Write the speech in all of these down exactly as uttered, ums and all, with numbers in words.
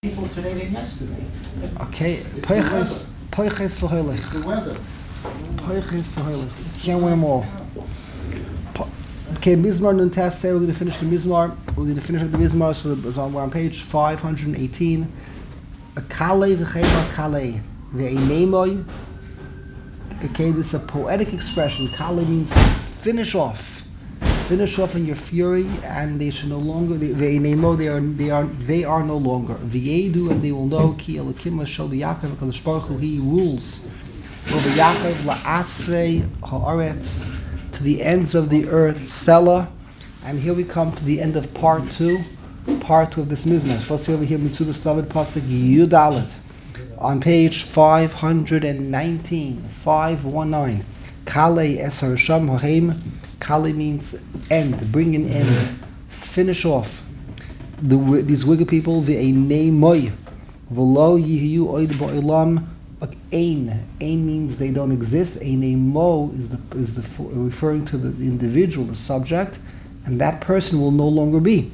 people today than yesterday. Okay, Poiches, Poiches v'holich. The weather. Poiches v'holich. Can't win them all. Okay, Mizmar Nun Test. Say we're going to finish the Mizmar. We're going to finish up the Mizmar. So it's on, we're on page five hundred eighteen. Kale v'chema kale ve'einemoy. Okay, this is a poetic expression. Kale means to finish off, finish off in your fury, and they should no longer. Ve'einemo, they are, they are, they are no longer. V'yedu, and they will know. Ki Elokim shel Yaakov, Kadosh Baruch Hu, He rules over Yaakov la'asrei haaretz, to the ends of the earth. Selah, and here we come to the end of part two. Part two of this Mizmor. So let's see over here. Mitzudas David Pasuk Yudalet. On page five hundred nineteen, five nineteen, Kale Esar Sham Hoheim. Kale means end, bring an end, finish off. The, these wicked people, Ve'einei Moy, V'lo Yihiyu Oid Ba'olam. Ein, Ein means they don't exist. Einei Mo is the is the referring to the individual, the subject, and that person will no longer be.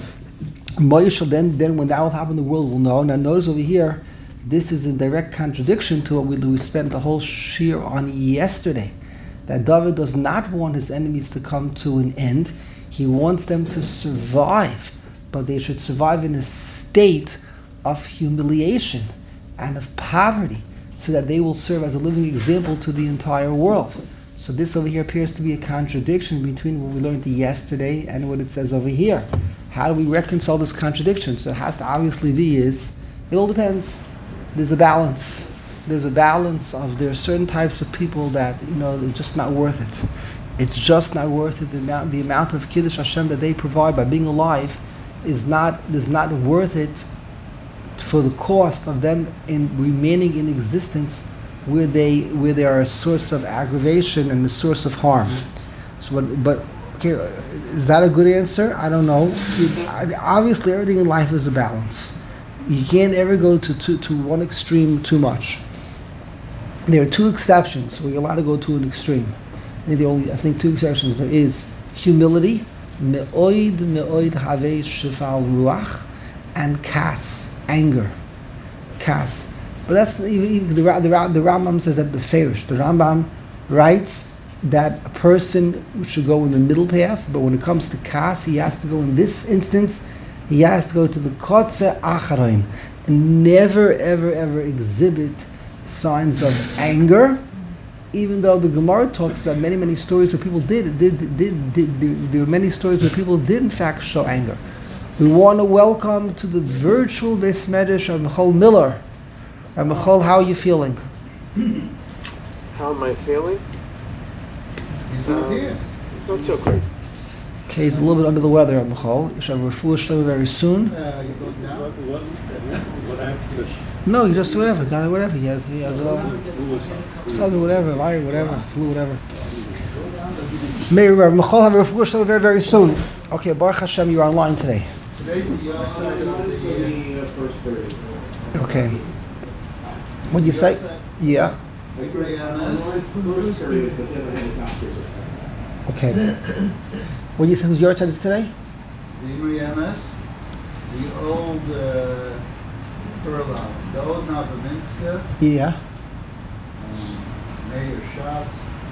Moy shall then then when that will happen, the world will know. Now notice over here. This is in direct contradiction to what we, we spent the whole shir on yesterday. That David does not want his enemies to come to an end. He wants them to survive, but they should survive in a state of humiliation and of poverty, so that they will serve as a living example to the entire world. So this over here appears to be a contradiction between what we learned yesterday and what it says over here. How do we reconcile this contradiction? So it has to obviously be is, it all depends. There's a balance. There's a balance of there are certain types of people that, you know, they're just not worth it. It's just not worth it. The amount, the amount of Kiddush Hashem that they provide by being alive is not is not worth it for the cost of them in remaining in existence where they where they are a source of aggravation and a source of harm. So, but, but okay, is that a good answer? I don't know. Obviously, everything in life is a balance. You can't ever go to, to, to one extreme too much. There are two exceptions, so you're allowed to go to an extreme. I think the only, I think two exceptions. There is humility, me'oid me'oid havei shefal ruach, and kas, anger, kas. But that's even, even the, the, the Rambam says that the Ferish. The Rambam writes that a person should go in the middle path, but when it comes to kas, he has to go in this instance. He has to go to the kotze acharoim and never, ever, ever exhibit signs of anger, even though the Gemara talks about many, many stories where people did, did, did, did, did, did there are many stories where people did in fact show anger. We want to welcome to the virtual Beis Medrash of Michal Miller. Uh, Michal, how are you feeling? How am I feeling? He's not here. Not so great. Okay, he's a little bit under the weather, Michal. You should have a refuah shleima very soon. Uh, you go down. What, what, what happened to No, he just whatever, kind of whatever. He has, he has a something, whatever, liar, whatever, flu, whatever. May Michal have a refuah shleima very, very soon. Okay, Baruch Hashem, you're online today. Today's the other side of the year. Okay. What you say? Yeah. Okay. What do you say? Whose yard side is today? The Imri M S, the old uh, Perla, the old Novominska, Yeah. um, Mayor Schatz.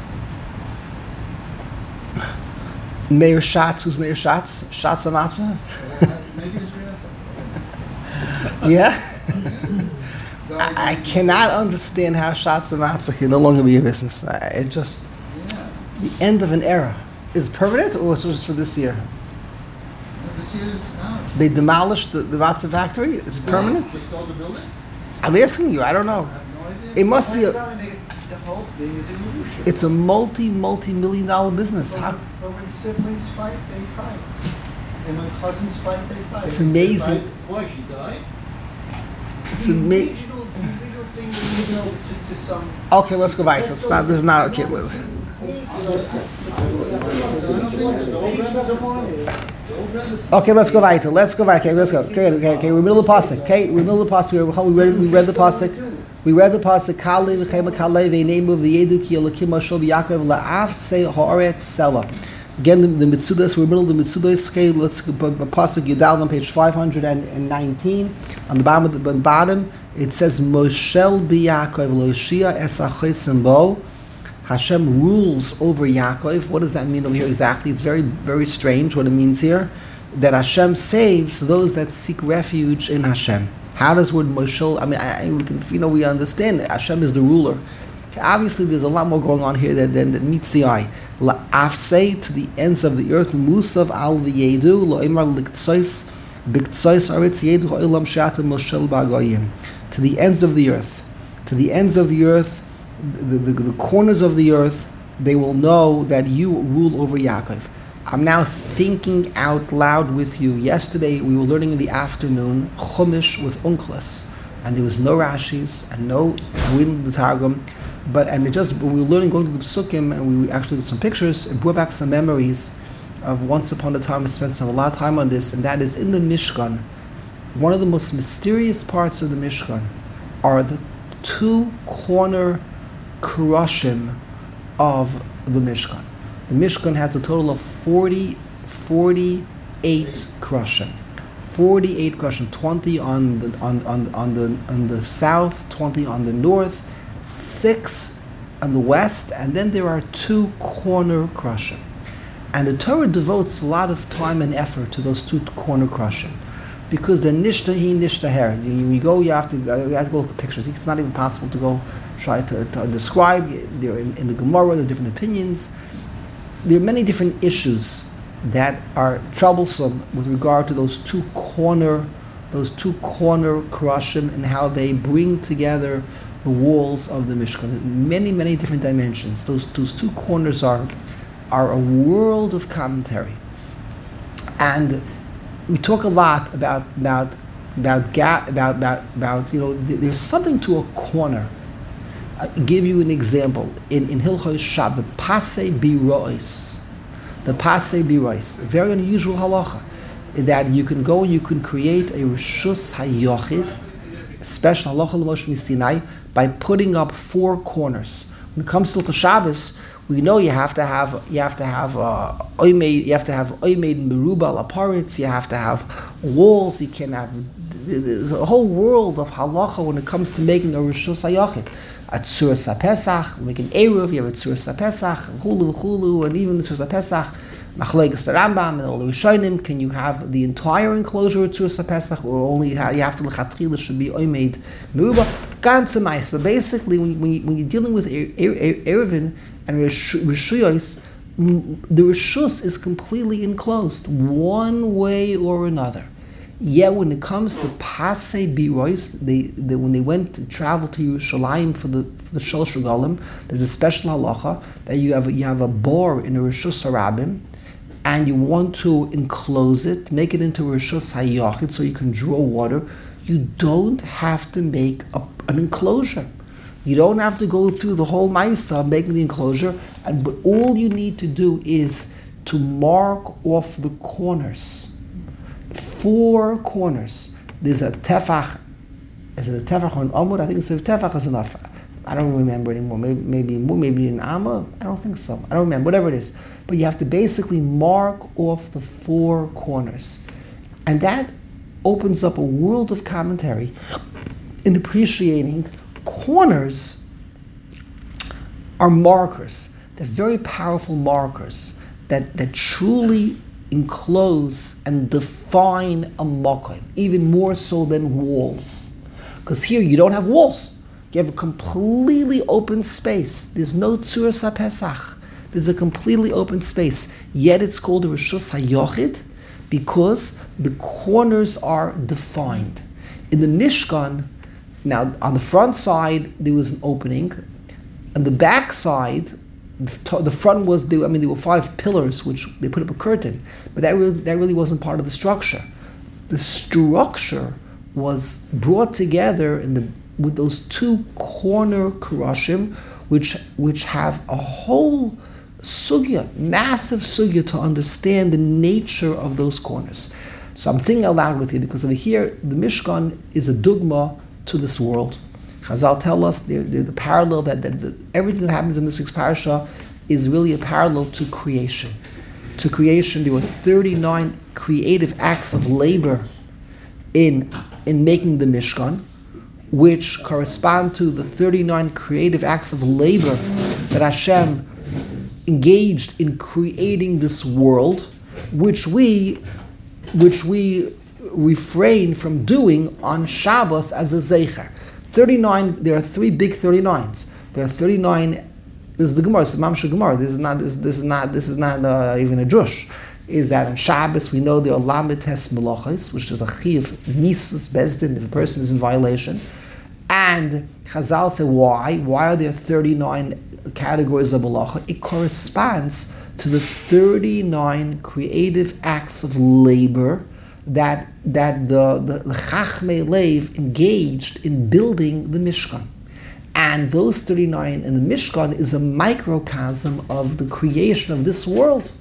Mayor Schatz. Who's Mayor Schatz? Schatz Amatza? Uh, maybe his grandfather. Yeah. I, I cannot understand how Schatz Amatza can no longer be a business. I, it just Yeah. the end of an era. Is it permanent or it's just for this year? Well, this year's out. They demolished the, the Matzah factory? It's permanent? They sold the building? I'm asking you, I don't know. I have no idea. It must be a, The whole thing is in Yerusha. it's a multi, multi-million dollar business. How, But when siblings fight, they fight. And when cousins fight, they fight. it's amazing. Why, she died? It's The amazing. individual, the individual thing that you know to, to some... Okay, let's go back. It's not, this is not, okay, look. Okay, let's go weiter. Let's go back. Okay, let's go. Okay, okay, okay. We're in the middle of the pasuk. Okay, we're in the middle of the pasuk. We read, we read the pasuk. We read the pasuk. Kale v'chema kale v'neimu v'yedu ki Elokim Moshe v'Yaakov la'af se haaretz Selah. Again, the, the Mitzudas, we're in the middle of the Mitzudas. Okay, let's go Pasuk Yudal on page five hundred nineteen. On the bottom, of the bottom, it says, Moshel b'Yaakov lo'ishia es ha'chesim bo. Hashem rules over Yaakov. What does that mean over here exactly? It's very, very strange what it means here. That Hashem saves those that seek refuge in Hashem. How does word Moshel, I mean, I, I, we can, you know, we understand that Hashem is the ruler. Okay, obviously, there's a lot more going on here than, than, that meets the eye. La'afsei, to the ends of the earth, Musav al v'yedu, lo'imar liktsois, biktsois aretz yedu ha'olam she'ata moshel ba'goyim. To the ends of the earth. To the ends of the earth, the, the, the corners of the earth, they will know that you rule over Yaakov. I'm now thinking out loud with you. Yesterday, we were learning in the afternoon Chumash with Unklas, and there was no Rashis and no, we didn't do the Targum. But and it just we were learning, going to the Psukim, and we actually did some pictures. It brought back some memories of once upon a time. We spent some a lot of time on this, and that is in the Mishkan. One of the most mysterious parts of the Mishkan are the two corner krushim of the Mishkan. The Mishkan has a total of forty, forty-eight krushim. forty-eight krushim, twenty on the on, on, on the on the south, twenty on the north, six on the west, and then there are two corner krushim. And the Torah devotes a lot of time and effort to those two corner krushim, because the nishtahi nishtaher. You, you go, you have to, you have to go look at pictures. It's not even possible to go try to, to describe. They're in, in the Gemara, there are different opinions. There are many different issues that are troublesome with regard to those two corner, those two corner krushim and how they bring together the walls of the Mishkan. Many, many different dimensions. Those those two corners are are a world of commentary, and we talk a lot about about about ga- about about, about you know th- there's something to a corner. I'll give you an example. In in Hilchos Shabbos, the Pasei Birois, the Pasei Birois, a very unusual halacha, that you can go and you can create a Rishus HaYochid, a special halacha l'Moshe Misinai, by putting up four corners. When it comes to Hilchos Shabbos, we know you have to have you have to have uh, oimed, you have to have oimed meruba laparitz, you have to have walls. You can have there's a whole world of halacha when it comes to making a Rishus HaYochid. At Tzuras HaPesach, we make an Eruv, you have a Tzuras HaPesach, Chulu, Chulu, and even the Tzuras HaPesach, Machlokes the Rambam, and all the Rishonim, can you have the entire enclosure of Tzuras HaPesach, or only have, you have to, L'chatchila should be Oimed Meruba, Ganze Mais. But basically, when, you, when, you, when you're dealing with Eruvin and Rishuyos, the Rishus is completely enclosed, one way or another. Yet when it comes to Pasei Birois, they, they when they went to travel to Yerushalayim for the for the Shalosh Regalim, there's a special halacha that you have you have a bor in a Rishus Harabim, and you want to enclose it, make it into a Rishus HaYochid so you can draw water. You don't have to make a, an enclosure. You don't have to go through the whole Maisa making the enclosure, and but all you need to do is to mark off the corners. Four corners. There's a tefach. Is it a tefach or an amud? I think it's a tefach is enough. I don't remember anymore. Maybe maybe more. Maybe an amma. I don't think so. I don't remember. Whatever it is. But you have to basically mark off the four corners, and that opens up a world of commentary in appreciating corners are markers. They're very powerful markers that that truly enclose and define a makom, even more so than walls. Because here you don't have walls. You have a completely open space. There's no Tzuras HaPesach. There's a completely open space. Yet it's called a Rishus HaYochid because the corners are defined. In the Mishkan, now on the front side there was an opening. On the back side, the front was, I mean, there were five pillars which they put up a curtain, but that really, that really wasn't part of the structure. The structure was brought together in the with those two corner krushim, which which have a whole sugya, massive sugya to understand the nature of those corners. So I'm thinking aloud with you because over here the Mishkan is a dugma to this world. Chazal tell us they're, they're the parallel that, that, that everything that happens in this week's parasha is really a parallel to creation. to creation. There were thirty-nine creative acts of labor in, in making the Mishkan, which correspond to the thirty-nine creative acts of labor that Hashem engaged in creating this world, which we, which we refrain from doing on Shabbos as a Zeicher. thirty-nine, there are three big thirty-nines. There are thirty-nine, this is the Gemara, this is Mamsha Gemara, this is not, this, this is not, this is not uh, even a drush. Is that on Shabbos we know there are Lamed Tes Melachos, which is a Chiv Mises Bezdin if a person is in violation. And Chazal say why? Why are there thirty-nine categories of Malacha? It corresponds to the thirty-nine creative acts of labor that that the, the, the Chachmei Lev engaged in building the Mishkan. And those thirty-nine in the Mishkan is a microcosm of the creation of this world.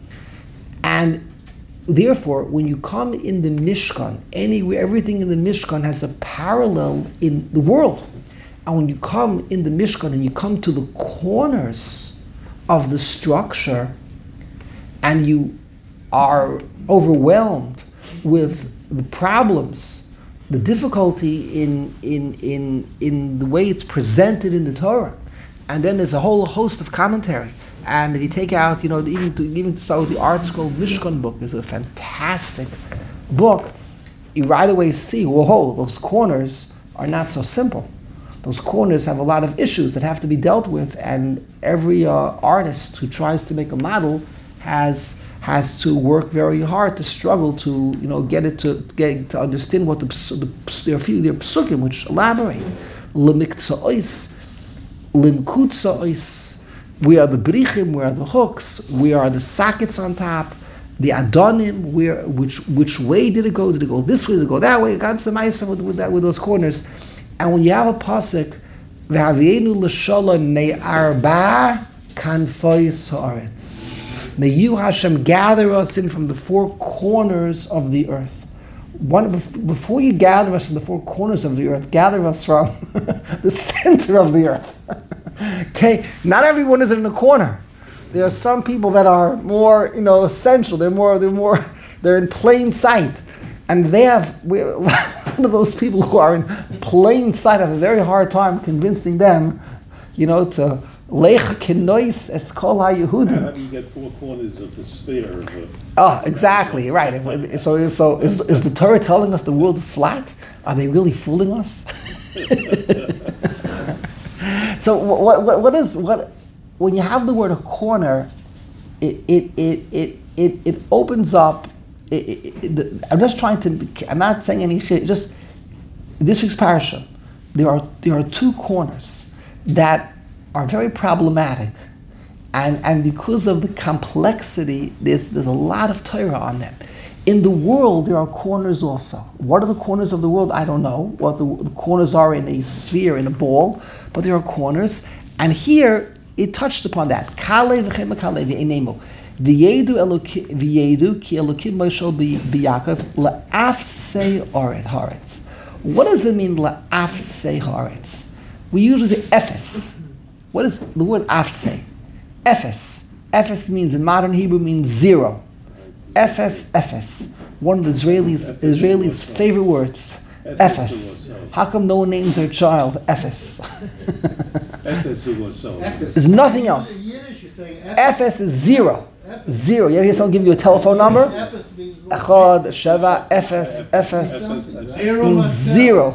And therefore, when you come in the Mishkan, anywhere, everything in the Mishkan has a parallel in the world. And when you come in the Mishkan and you come to the corners of the structure and you are overwhelmed with the problems, the difficulty in, in, in, in the way it's presented in the Torah, and then there's a whole host of commentary. And if you take out, you know, even to, even to start with the Art Scroll Mishkan book is a fantastic book, you right away see, whoa, those corners are not so simple. Those corners have a lot of issues that have to be dealt with, and every uh, artist who tries to make a model has has to work very hard to struggle to, you know, get it to get to understand what the the their their psukim, which elaborate lemiktsa'os, limkutsa'os. We are the brichim, we are the hooks, we are the sockets on top, the adonim, where which which way did it go? Did it go this way? Did it go that way? It got some ice with, with that with those corners. And when you have a pasuk, v'havienu l'shalom me'arba kanfois haaretz, may you Hashem gather us in from the four corners of the earth. One before you gather us from the four corners of the earth, gather us from the center of the earth. Okay, not everyone is in a corner. There are some people that are more, you know, essential. They're more, they're more, they're in plain sight, and they have we, one of those people who are in plain sight have a very hard time convincing them, you know, to lech kenois es kol haYehudim. How do you get four corners of the sphere? Of the oh, exactly right. So, so is is the Torah telling us the world is flat? Are they really fooling us? So what, what what is what when you have the word a corner, it it it it it, it opens up. It, it, it, I'm just trying to. I'm not saying any shit. Just this week's parasha, there are there are two corners that are very problematic, and and because of the complexity, there's there's a lot of Torah on them. In the world, there are corners also. What are the corners of the world? I don't know what the, the corners are in a sphere, in a ball, but there are corners. And here, it touched upon that. Kale v'chema kale v'einemo. V'yedu eloki v'yedu ki elokim moshel b'Yakov la'afsei oret haaretz. What does it mean la'afsei haaretz? We usually say ephes. What is the word afsei? Ephes. Ephes means in modern Hebrew means zero. Ephes, Ephes. One of the Israelis, Israelis' favorite words. Ephes. How come no one names their child Ephes? There's nothing else. Ephes is zero. Zero. You ever hear someone give you a telephone number? Echad, Sheva, Ephes, Ephes. Means zero.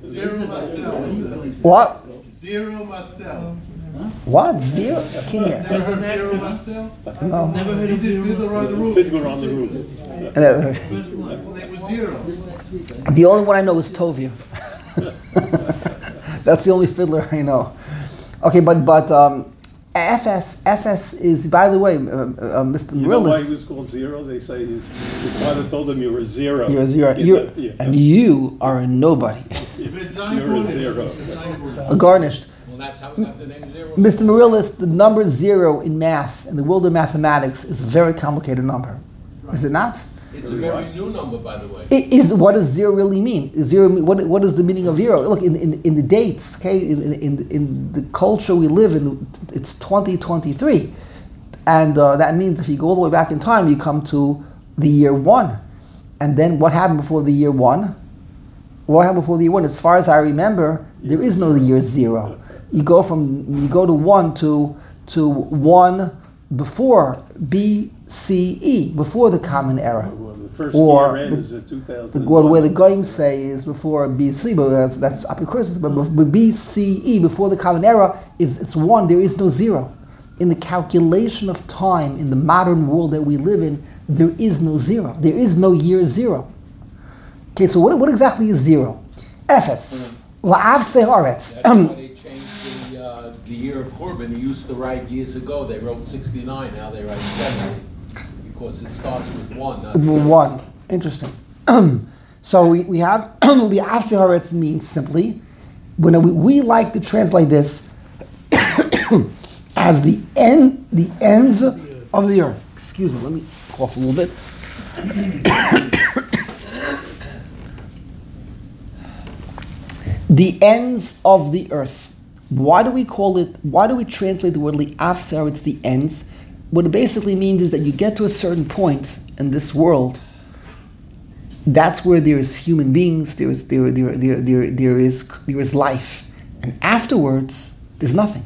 What? Zero Mastel. What? Zero? Can you? Never heard of Zero Mastel? No. Never heard of Zero Fiddler on the Roof. Fiddler on the Roof. First one, it was Zero. The only one I know is Tovia. That's the only fiddler I know. Okay, but but um, F S F S is, by the way, uh, uh, Mister You know why Marillis. he was called Zero? They say his, his father told him you were a zero. You're a zero. You You're, know, yeah. and you are a nobody. If it's You're a zero. A garnished. Well, that's how we got the name Zero. Mister Marillis, the number zero in math, in the world of mathematics, is a very complicated number. Is it not? It's a very new number, by the way. It is, what does zero really mean? Is zero, what, what is the meaning of zero? Look, in, in, in the dates, okay, in, in, in the culture we live in, it's twenty twenty-three. And uh, that means if you go all the way back in time, you come to the year one. And then what happened before the year one? What happened before the year one? As far as I remember, there is no year zero. You go from you go to one to to one before B C E, before the Common Era. Well, the first Or year the- end is at two The, thousand. well, the way the Goyim say is before B C, but that's, that's up course. But but B C E, before the Common Era, is it's one. There is no zero. In the calculation of time in the modern world that we live in, there is no zero. There is no year zero. Okay, so what, what exactly is zero? Ephes. La'av se'aretz. That's why they changed the, uh, the year of Korban. They used to write years ago, they wrote sixty-nine, now they write seventy. Because it starts with one, not zero. One. Interesting. So we, we have La'av se'aretz means simply, when we, we like to translate this as the end, the ends of the earth. Excuse me, let me cough a little bit. The ends of the earth. Why do we call it, why do we translate the word li'afsar, it's the ends? What it basically means is that you get to a certain point in this world, that's where there is human beings, there is, there, there, there, there, there is, there is life. And afterwards, there's nothing.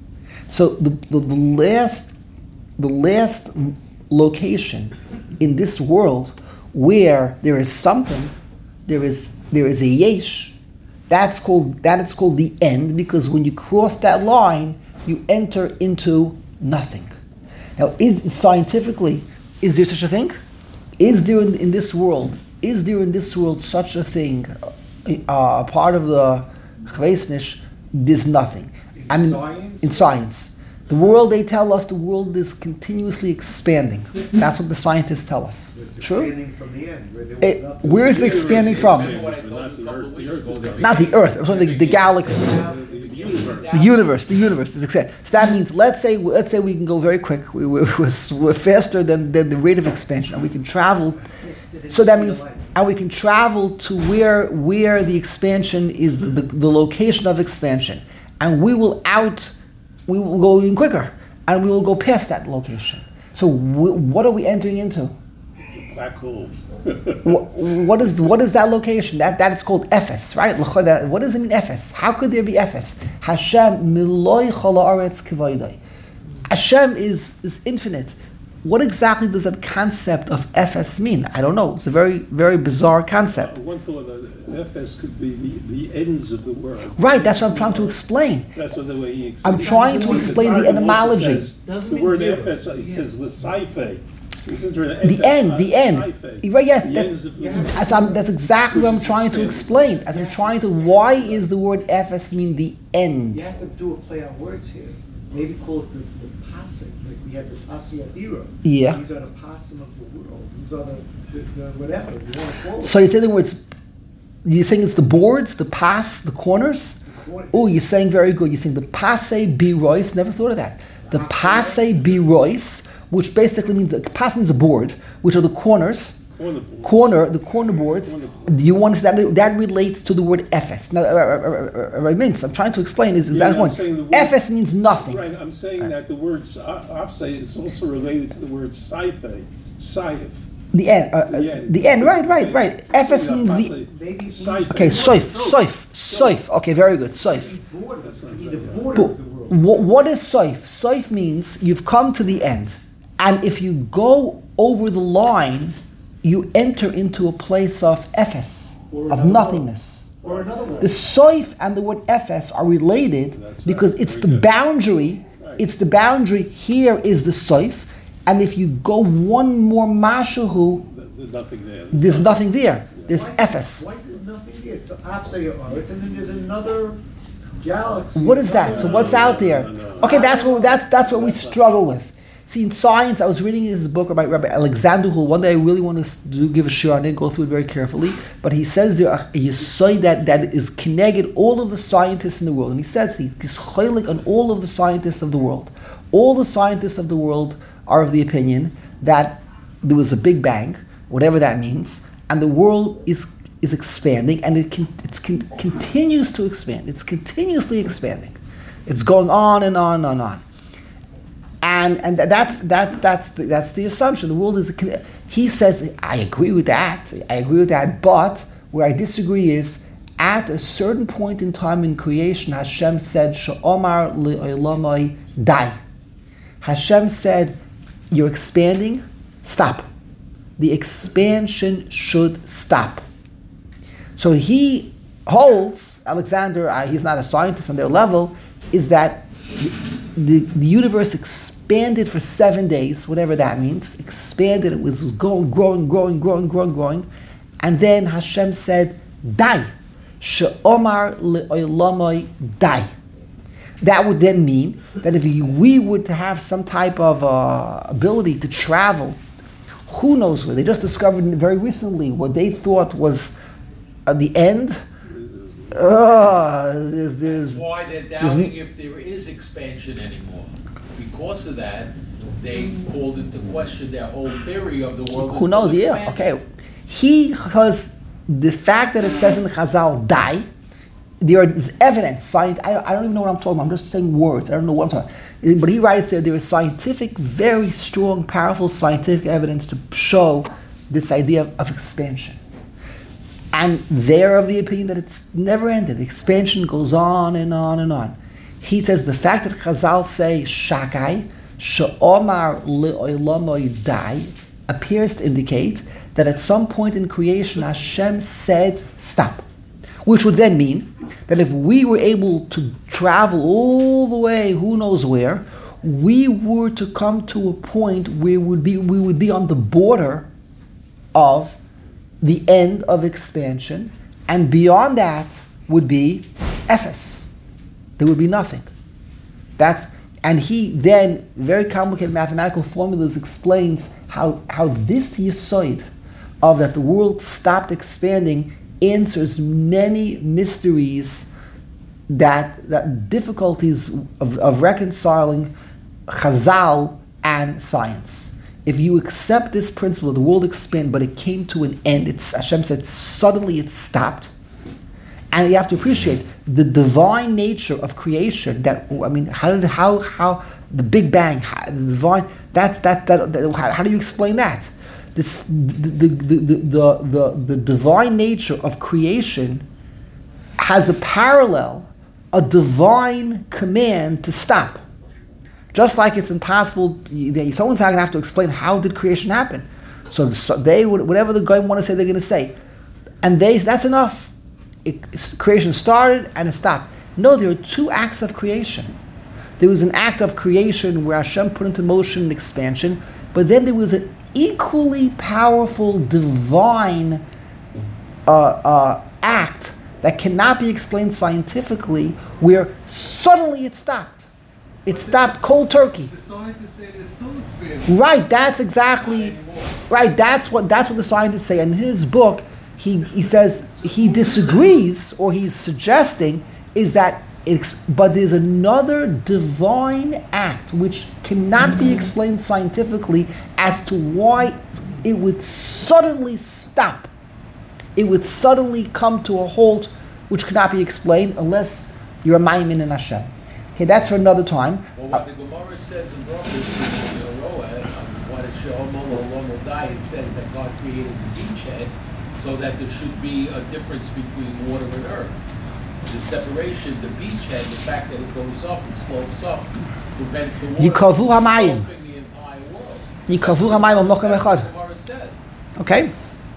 So the, the, the last, the last location in this world where there is something, there is, there is a yesh, That's called that is called the end, because when you cross that line, you enter into nothing. Now, is scientifically, is there such a thing? Is there in, in this world? Is there in this world such a thing? Uh, a part of the Chveisnish, there's nothing. In I mean, science? in science, the world, they tell us the world is continuously expanding. That's what the scientists tell us. It's True. expanding from the end, where there was It, nothing. where is it expanding from? Remember what I told you a couple of weeks ago? that Not the Earth. I'm talking the, the galaxy. The universe. The universe, the universe is expanding. So that means, let's say, let's say we can go very quick. We, we're, we're faster than, than the rate of expansion, and we can travel. So that means, and we can travel to where where the expansion is, the, the, the location of expansion, and we will out, we will go even quicker, and we will go past that location. So w- what are we entering into? Black hole. What, what is what is that location? That that is called Ephes, right? What does it mean, Ephes? How could there be Ephes? Hashem miloi chol haaretz k'voidai. Hashem is is infinite. What exactly does that concept of Ephes mean? I don't know. It's a very very bizarre concept. One thought that F S could be the, the ends of the world. Right. That's what I'm trying to explain. That's what the way he I'm explains. trying to explain the etymology. The word F S, it says l'saife. The end, the end. Right, yes, The that's, ends of the yeah, world. that's, um, that's exactly what I'm trying to explain. As I'm trying to, why is the word Ephes mean the end? You have to do a play on words here. Maybe call it the, the passing, like we have the Pasi Adira. Yeah. These are the passing of the world. These are the, the, the whatever you want to call it. So you're saying the words, you're saying it's the boards, the pass, the corners? Oh, you're saying very good. You're saying the passe birois, never thought of that. The passe birois, which basically means, the pass means a board, which are the corners, Corner boards. corner, the corner boards. Corner boards. Do you want to, that, that relates to the word Ephes. Now, uh, uh, uh, uh, means, I'm trying to explain is Yeah, exactly I'm saying the point. word- Ephes means nothing. Right, I'm saying that the word afse is also related to the word saife, saif. The end, uh, uh, The end. the end, right, right, right. Ephes Yeah, means the, passe. Maybe it's Saife. okay, soif, soif, soif. Okay, very good, soif. border. That's It what could I'm be the saying, yeah. border But of the world. what, what is soif? Soif means you've come to the end. And if you go over the line, you enter into a place of Ephes, Or of another nothingness. Or another word. The soif and the word Ephes are related That's because right. it's Very the good. boundary. Right. It's the boundary. Here is the soif, and if you go one more mashahu, There's nothing there. there's nothing there. There's Why is- Ephes. Why is it nothing there? So Afsaya Aretz, and then there's another galaxy. What is that? So what's out there? Okay, that's what that's that's what we struggle with. See, in science, I was reading his book about Rabbi Alexander Hull. One day I really want to do, give a share on it, go through it very carefully. But he says there a yesod that, that is connected all of the scientists in the world. And he says he is chaylik on all of the scientists of the world. All the scientists of the world are of the opinion that there was a big bang, whatever that means, and the world is is expanding, and it can, it's con, continues to expand. It's continuously expanding. It's going on and on and on. And and that's that's that's the, that's the assumption. The world is a, con- he says, I agree with that. I agree with that. But where I disagree is at a certain point in time in creation, Hashem said, "She'omar le'olamai dai." Hashem said, "You're expanding. Stop. The expansion should stop." So he holds, Alexander, uh, he's not a scientist on their level, is that the, the universe expanded for seven days, whatever that means, expanded, it was going, growing, growing, growing, growing, growing, and then Hashem said, "Dai, she'omar le'olamai dai." That would then mean that if we were to have some type of uh, ability to travel, who knows where, they just discovered very recently what they thought was uh, the end. Uh, there's, there's, That's why they're doubting if there is expansion anymore. Because of that, they called into question their whole theory of the world. who is knows, still yeah, expanding. okay. He, because the fact that it says in Chazal, "die," there is evidence, science, I, I don't even know what I'm talking about, I'm just saying words, I don't know what I'm talking about. But he writes there, there is scientific, very strong, powerful scientific evidence to show this idea of, of expansion. And they're of the opinion that it's never ended. The expansion goes on and on and on. He says the fact that Chazal say shakai, she'omar le'olamai dai, appears to indicate that at some point in creation Hashem said stop. Which would then mean that if we were able to travel all the way, who knows where, we were to come to a point where would be, we would be on the border of the end of expansion, and beyond that would be Ephes. There would be nothing. That's and he then, very complicated mathematical formulas, explains how, how this yesod of that the world stopped expanding answers many mysteries, that, that difficulties of, of reconciling Chazal and science. If you accept this principle, the world expanded, but it came to an end. It's, Hashem said suddenly it stopped. And you have to appreciate the divine nature of creation. That I mean, how did how how the Big Bang, how, the divine. That's that that. that how, how do you explain that? This the the, the the the the divine nature of creation has a parallel, a divine command to stop. Just like it's impossible, someone's not going to have to explain how did creation happen. So, so they would, whatever the guy want to say, they're going to say, and they that's enough. It, creation started and it stopped. No, there are two acts of creation. There was an act of creation where Hashem put into motion an expansion, but then there was an equally powerful divine uh, uh, act that cannot be explained scientifically, where suddenly it stopped. It stopped cold turkey. The scientists say there's still expanding. Right, that's exactly right. That's what that's what the scientists say. And in his book, he he says he disagrees, or he's suggesting is that it's, but there's another divine act which cannot be explained scientifically as to why it would suddenly stop. It would suddenly come to a halt, which cannot be explained unless you're a maimin in Hashem. Okay, that's for another time. Well, what the Gemara says in Brachos, in the Roa, what it shows, it says that God created the beachhead so that there should be a difference between water and earth. The separation, the beachhead, the fact that it goes up and slopes up, prevents the water Yikavu hamayim. engulfing the entire world. Yikavu hamayim al mokam That's what echad. the Gemara said. Okay?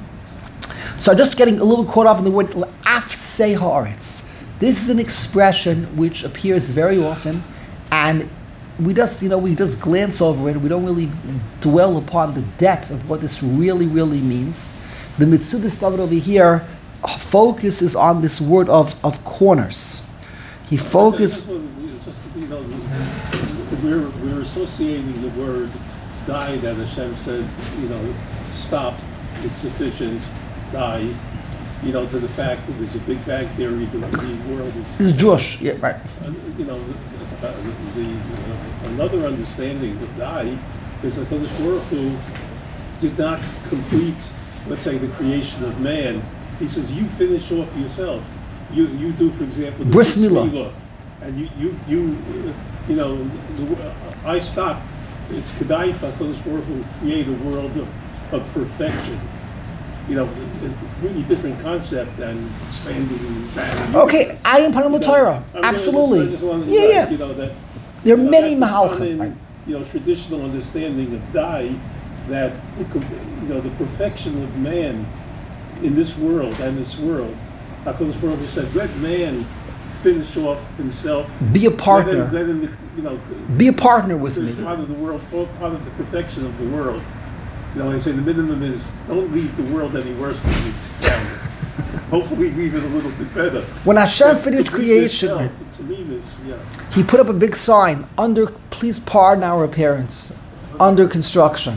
So just getting a little caught up in the word afsei haaretz. This is an expression which appears very often, and we just, you know, we just glance over it. We don't really dwell upon the depth of what this really, really means. The Mitzudas David over here focuses on this word of, of corners. He focuses. Just, you know, we're we're associating the word "die" that Hashem said, you know, stop, it's sufficient, die. You know, to the fact that there's a Big Bang theory, that the world is. This is Jewish, yeah, right. Uh, you know, the, uh, the uh, another understanding of die is that Kodesh Baruch Hu did not complete, let's say, the creation of man. He says, you finish off yourself. You you do, for example, the Bris Bris Milah. Milah, and you you you uh, you know, the, uh, I stop it's Kedai for HaKadosh Baruch Hu to create a world of, of perfection. You know, a, a really different concept than expanding matter. Okay, I am part of the You know, Torah. I mean, I just- Absolutely. I just wanted to Yeah, write, yeah. You know, that, There are you know, many that's a mahalchim. common, Right. you know, traditional understanding of Dai, that, it could, you know, the perfection of man in this world and this world. HaKadosh Baruch Hu said, let man finish off himself. Be a Let partner. him, let him, you know, Be a partner with it's me. part of the world, part of the perfection of the world. You know, I say the minimum is don't leave the world any worse than you found it. Hopefully leave it a little bit better. When Hashem But finished to leave creation, yourself, it's a meanness, yeah. He put up a big sign under, please pardon our appearance, under construction.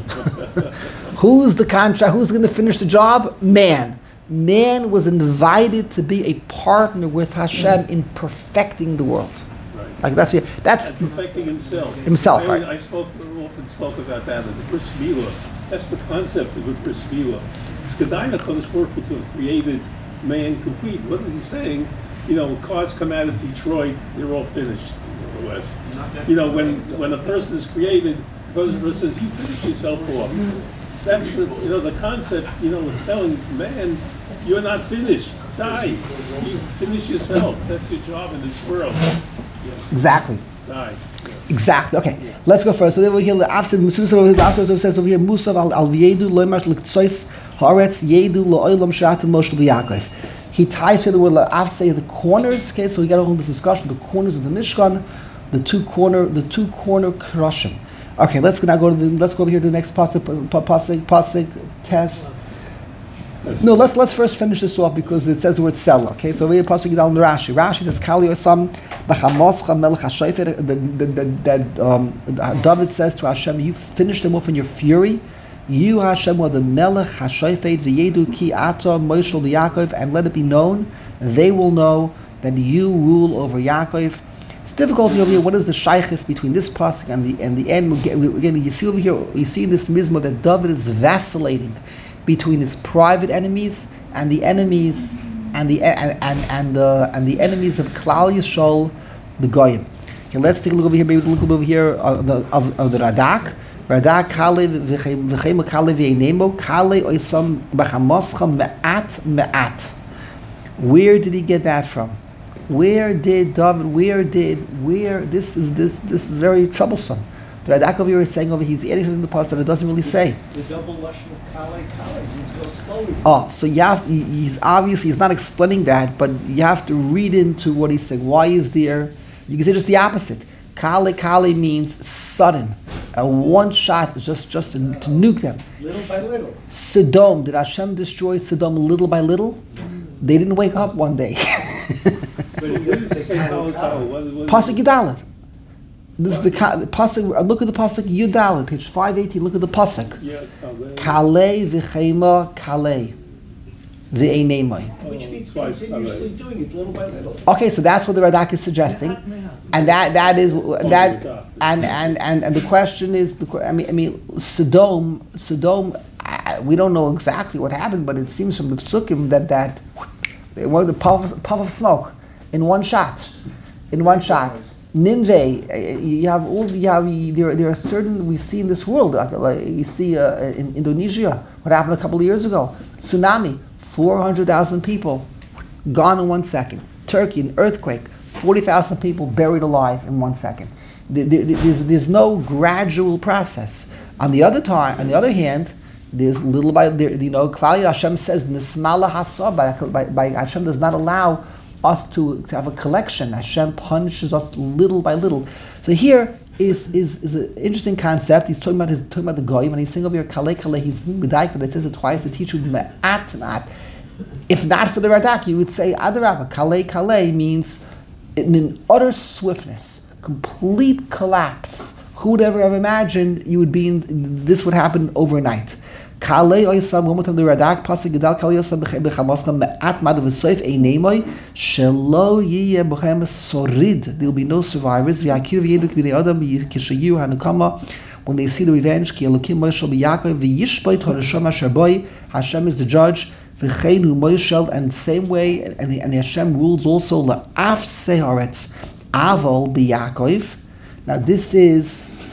Who's the contract? Who's going to finish the job? Man. Man was invited to be a partner with Hashem in perfecting the world. Right. Like that's that's And perfecting himself. Himself, I, right. I spoke, often spoke about that in the Bris Milah. That's the concept of a Bris Milah. It's Kedai HaKadosh Baruch Hu to have created man complete. What is he saying? You know, cars come out of Detroit, they're all finished, more or less. You know, when when a person is created, HaKadosh Baruch Hu says, you finish yourself off. That's the, you know, the concept, you know, it's telling man, you're not finished. Die. You finish yourself. That's your job in this world. exactly. Die. Exactly. Okay, let's go first. So over here, the after the after says over here, Musav al al v'yedu loymar l'ktsois haaretz yedu lo'olam shatim Moshe b'Yaakov. He ties to the word la'afsei, the corners. Okay, so we got all this discussion, the corners of the Mishkan, the two corner, the two corner crushing. Okay, let's now go to the. Let's go over here to the next pasuk, pasuk, pasuk, test. No, let's let's first finish this off because it says the word sella. Okay, so we pasuk down the Rashi. Rashi says Kali Osam b'chamoscha melech hashayfer. That um, David says to Hashem, you finished them off in your fury. You Hashem are the melech hashayfer v'yedu ki ata Moshe b'Yaakov, and let it be known, they will know that you rule over Yaakov. It's difficult over here. What is the shaykhis between this pasuk and the and the end? Again, you see over here, you see in this mizmah that David is vacillating between his private enemies and the enemies and the and and, and the and the enemies of Klal Yisrael, the Goyim. Okay, let's take a look over here. Maybe look over here of the of, of the Radak. Radak Kale v'chem Kale v'einemo Kale oisam b'chamascha me'at me'at. Where did he get that from? Where did David? Where did where? This is this this is very troublesome. The Radak over here is saying over he's adding something in the past that it doesn't really say. The double lashon of kale kale means go slowly. Oh, so you have, he's obviously, he's not explaining that, but you have to read into what he's saying. Why is there, you can say just the opposite. Kale kale means sudden. A one shot is just, just to, to nuke them. Little by little. Sodom, did Hashem destroy Sodom little by little? They didn't wake up one day. But it What does doesn't it say say, kale Kal- Kal? kale. What- what- Pasuk Yudalet. This is the, ka- the pasuk, look at the pasuk Yudalet, page five eighteen, look at the pasuk. Yeah, Kal- Kale v'chema kale v'einemai. Which means twice continuously kale. doing it little by little. Okay, so that's what the Radak is suggesting, and that that is that, and and and, and the question is, the que- I mean, I mean, Sodom, Sodom, I, we don't know exactly what happened, but it seems from the psukim that that it was a puff of, puff of smoke in one shot, in one shot. Nineveh, uh, you have all you have. There, there are certain we see in this world. Like, like you see uh, in Indonesia, what happened a couple of years ago, tsunami, four hundred thousand people gone in one second. Turkey, an earthquake, forty thousand people buried alive in one second. There, there, there's, there's no gradual process. On the other time, on the other hand, there's little by there, you know, Klal Hashem says Nismala Hasa by, by, by Hashem does not allow us to, to have a collection. Hashem punishes us little by little. So here is is, is an interesting concept. He's talking about his talking about the goyim, and he's saying over here Kale Kale. He's medayik that it says it twice to teach you me'at me'at. If not for the Radak, you would say Adarabah. Kale Kale means in an utter swiftness, complete collapse. Who would ever have imagined you would be in, this would happen overnight? Kale oisam, one more time the Radak pasuk gedal kale oisam b'chamascha me'at mad v'soif einemoy shelo yiyeh b'chem sorid. There will be no survivors. V'yakir v'yeduk b'nei adam kishayu hanukama. When they see the revenge, ki elokim Moshe b'Yaakov v'yishpoit harisham asher boi. Hashem is the judge. V'cheinu Moshe, and same way, and the, and the Hashem rules also la'af seharetz avol b'Yaakov. Now this is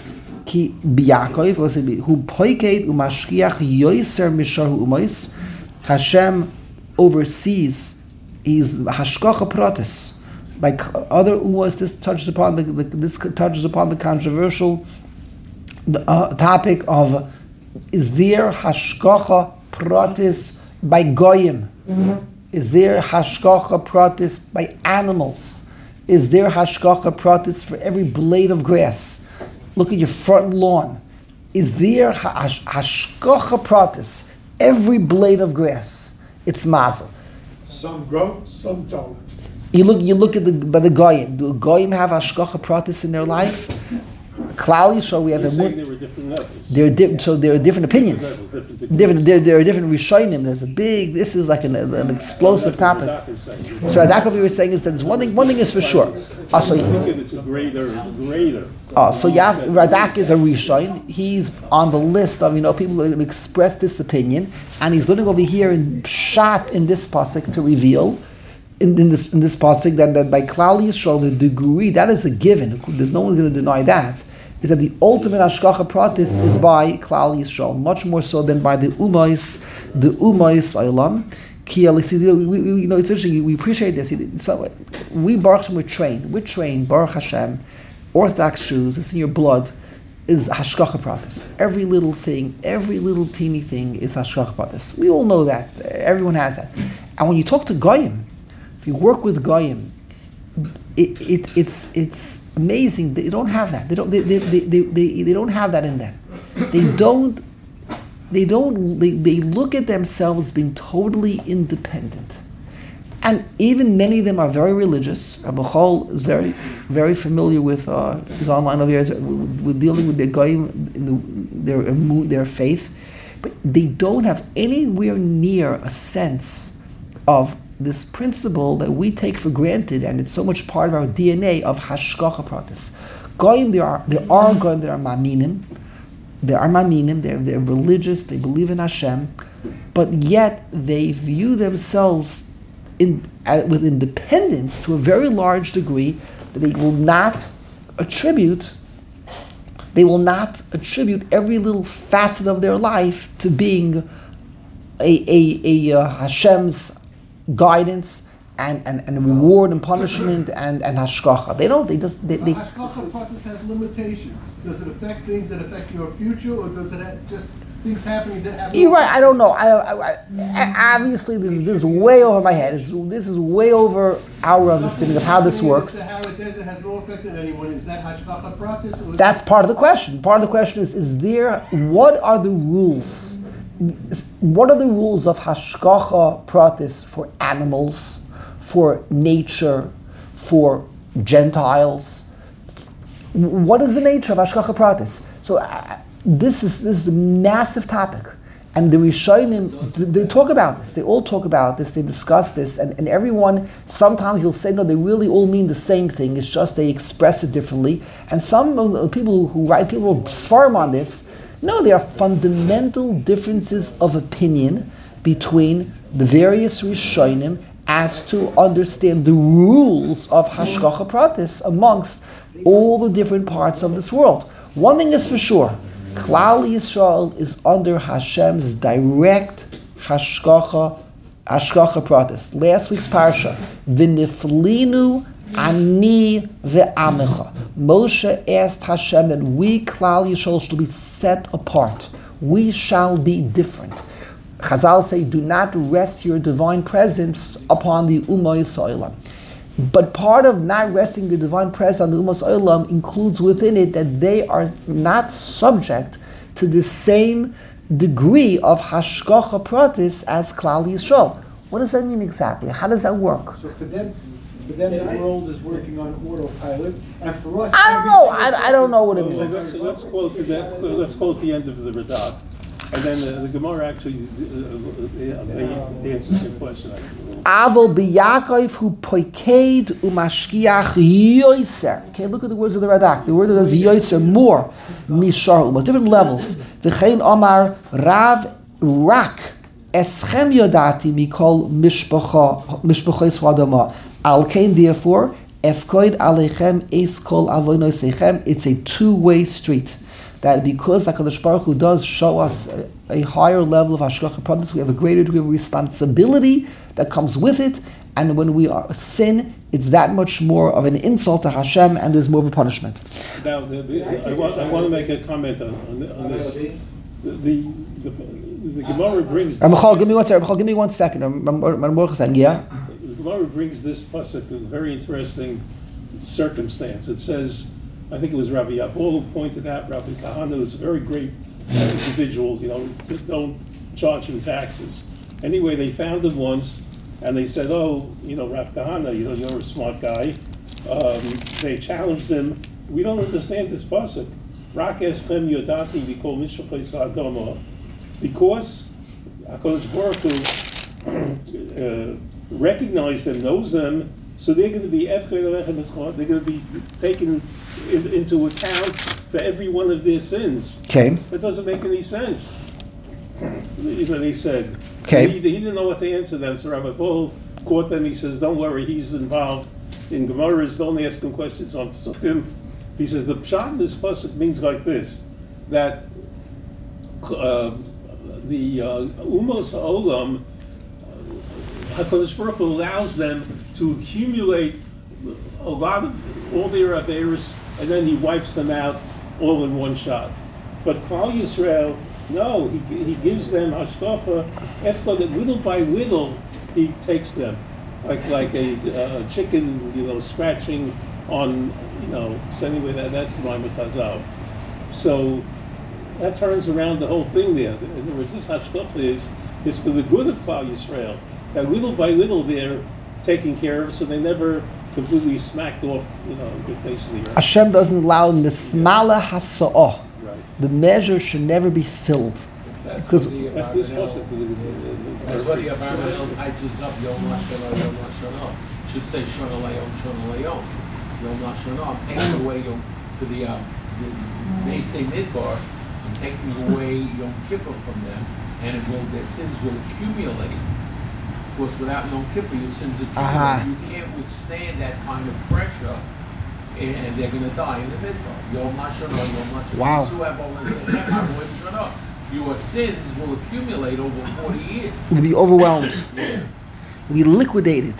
ki biyakov, let's say, who poiked umashkiach yoiser mishar umois, Hashem oversees, he's hashkacha pratis. Like other umas, this touches upon the, the this touches upon the controversial the, uh, topic of is there hashkacha pratis by goyim? Mm-hmm. Is there hashkacha pratis by animals? Is there hashkacha pratis for every blade of grass? Look at your front lawn. Is there hash, hashkacha pratis every blade of grass? It's mazel. Some grow, some don't. You look. You look at the by the goyim. Do goyim have hashkacha pratis in their life? Klal Yisrael, we have You're a saying there were different levels. There are di- so there are different opinions. Different levels, different degrees. Different. There, there are different rishonim. There's a big. This is like an, an explosive topic. So Radak, what we were saying is that there's one thing. One thing is for sure. Also, I think if it's a greater, greater. oh, so Yav, Radak is a rishon. He's on the list of you know people who express this opinion, and he's learning over here in Pshat in this pasuk to reveal. In, in this in this pasuk that, that by Klal Yisrael the degree that is a given. There's no one going to deny that. Is that the ultimate hashkacha pratis is by Klal Yisrael, much more so than by the umais, the umais olam. Ki we, we, you know, it's interesting. We appreciate this. It's not, we Baruch Hashem, we're trained. We're trained. Baruch Hashem, Orthodox Jews. It's in your blood. Is hashkacha pratis. Every little thing, every little teeny thing is hashkacha pratis. We all know that. Everyone has that. And when you talk to goyim, if you work with goyim, it, it it's it's amazing. They don't have that. They don't. They they, they, they, they, they don't have that in them. They don't. They don't. They, they look at themselves being totally independent, and even many of them are very religious. Rabbi Chol is very very familiar with. Uh, he's online over here. We're dealing with their goyim, in the, their their faith, but they don't have anywhere near a sense of this principle that we take for granted, and it's so much part of our D N A of hashkacha pratis. Goyim, there are there are goyim that are maminim, there are maminim. They're they're religious. They believe in Hashem, but yet they view themselves in uh, with independence to a very large degree. That they will not attribute. They will not attribute every little facet of their life to being a a, a uh, Hashem's guidance and, and, and reward and punishment and, and hashkacha. They don't. They just. They, they, Hashkacha pratis has limitations. Does it affect things that affect your future, or does it have just things happening that happen? You're right. I don't know. I, I, I obviously this is this is way over my head. This, this is way over our understanding of how this works. The Sahara Desert has no effect on anyone. Is that hashkacha pratis? Or is That's part of the question. Part of the question is: Is there? What are the rules? What are the rules of hashkacha pratis for animals, for nature, for Gentiles? What is the nature of hashkacha pratis? So uh, this is this is a massive topic, and the Rishonim they talk about this. They all talk about this. They discuss this, and, and everyone. Sometimes you'll say no, they really all mean the same thing. It's just they express it differently. And some people who write people who sfarm on this. No, there are fundamental differences of opinion between the various Rishonim as to understand the rules of hashkacha pratis amongst all the different parts of this world. One thing is for sure, Klal Yisrael is under Hashem's direct hashkacha hashkacha pratis. Last week's parsha, v'niflinu ani ve'amecha. Moshe asked Hashem that we, Klal Yisrael, shall be set apart. We shall be different. Chazal say, do not rest your divine presence upon the Ummah Yisraelim. But part of not resting your divine presence on the Ummah Yisraelim includes within it that they are not subject to the same degree of hashkacha pratis as Klal Yisrael. What does that mean exactly? How does that work? So for them, for them, the world is working on autopilot, and for us, I don't every know. single I, I don't know what it So means. let's, let's call it the, let's call it the end of the Radak, and then the, the Gemara actually uh, uh, answers your question. Avol b'Yaakov hu poiked umashkiach yoiser. Okay, look at the words of the Radak. The word that says yoiser, more, mishar umas, different levels. V'chein Omar Rav Rak eschem yodati mikol mishpacha mishpachos wadama. Al kain, therefore, efkoid alechem es kol avonosechem. It's a two-way street. that because HaKadosh Baruch Hu does show us a, a higher level of Hashgacha Pratis, we have a greater degree of responsibility that comes with it, and when we are sin, it's that much more of an insult to Hashem, and there's more of a punishment. Now, the, the, I want I want to make a comment on, on, on this. The the, the, the Gemara brings. Rabbi Chol, give me one second. Rabbi Chol, give me one second. Rabbi saying, yeah. The Gemara brings this pasuk with a very interesting circumstance. It says, I think it was Rabbi Yabol who pointed out Rabbi Kahana was a very great uh, individual. You know, don't charge him taxes. Anyway, they found him once, and they said, "Oh, you know, Rabbi Kahana, you know, you're a smart guy." Um, they challenged him. We don't understand this pasuk. Rak eschem yodati b'kol mishpachos ha'adama, because HaKadosh Baruch Hu uh, recognized them, knows them, so they're going to be they're going to be taken in, into account for every one of their sins. Okay. That doesn't make any sense. You know, they said. Okay. He, he didn't know what to answer them, so Rabbi Paul caught them. He says, "Don't worry, he's involved in Gemaras. Don't ask him questions on Pesukim." He says the pshat in this pasuk means like this: that uh, the uh, Umos Ha'olam, HaKadosh Baruch Hu allows them to accumulate a lot of all their averos, and then He wipes them out all in one shot. But Klal Yisrael, no, He He gives them hashgacha efka that little by little He takes them, like like a uh, chicken, you know, scratching on, you know. So anyway, that, that's the Maimon Chazal. So that turns around the whole thing there. In other words, this hashgacha is is for the good of Klal Yisrael. That little by little they're taking care of, so they never completely smacked off, you know, the face of the earth. Hashem doesn't allow nismala hasa'ah. Right. The measure should never be filled. That's Because- what the That's this Abarbanel- pasuk. That's what the Abarbanel hyges up Yom HaShanah, Yom HaShanah. Should say Shana Layom, Shana Layom. Yom HaShanah, I'm taking away Yom, for the, uh, the, they say Midbar, I'm taking away Yom Kippur from them, and it will, their sins will accumulate. Of course, without Yom Kippur, your sins accumulate. Aha. You can't withstand that kind of pressure, and, and they're going to die in the Midbar. Yom HaShanah, Yom HaShanah. Wow. Yisrael have always said, "Never Yom Shana." Your sins will accumulate over forty years. You'll be overwhelmed. You'll be liquidated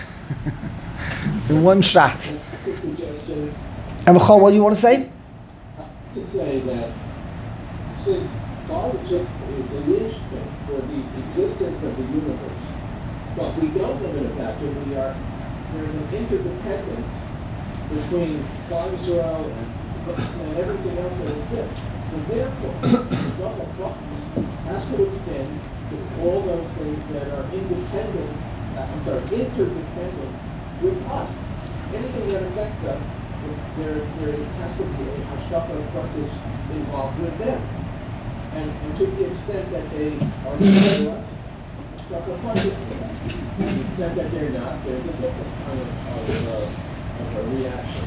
in one shot. Suggestion And Michal, what do you want to say? to say that since scholarship is the linchpin for the existence of the universe, but we don't live in a vacuum, we are, there's an interdependence between Klal Yisrael and, and everything else that exists. So therefore, the double focus has to extend to all those things that are independent, uh, I'm sorry, interdependent with us. Anything that affects us, there, there has to be a hashgacha pratis involved with them. And, and to the extent that they are hashgacha pratis, to the extent that they're not, there's a different kind of, of, uh, of a reaction.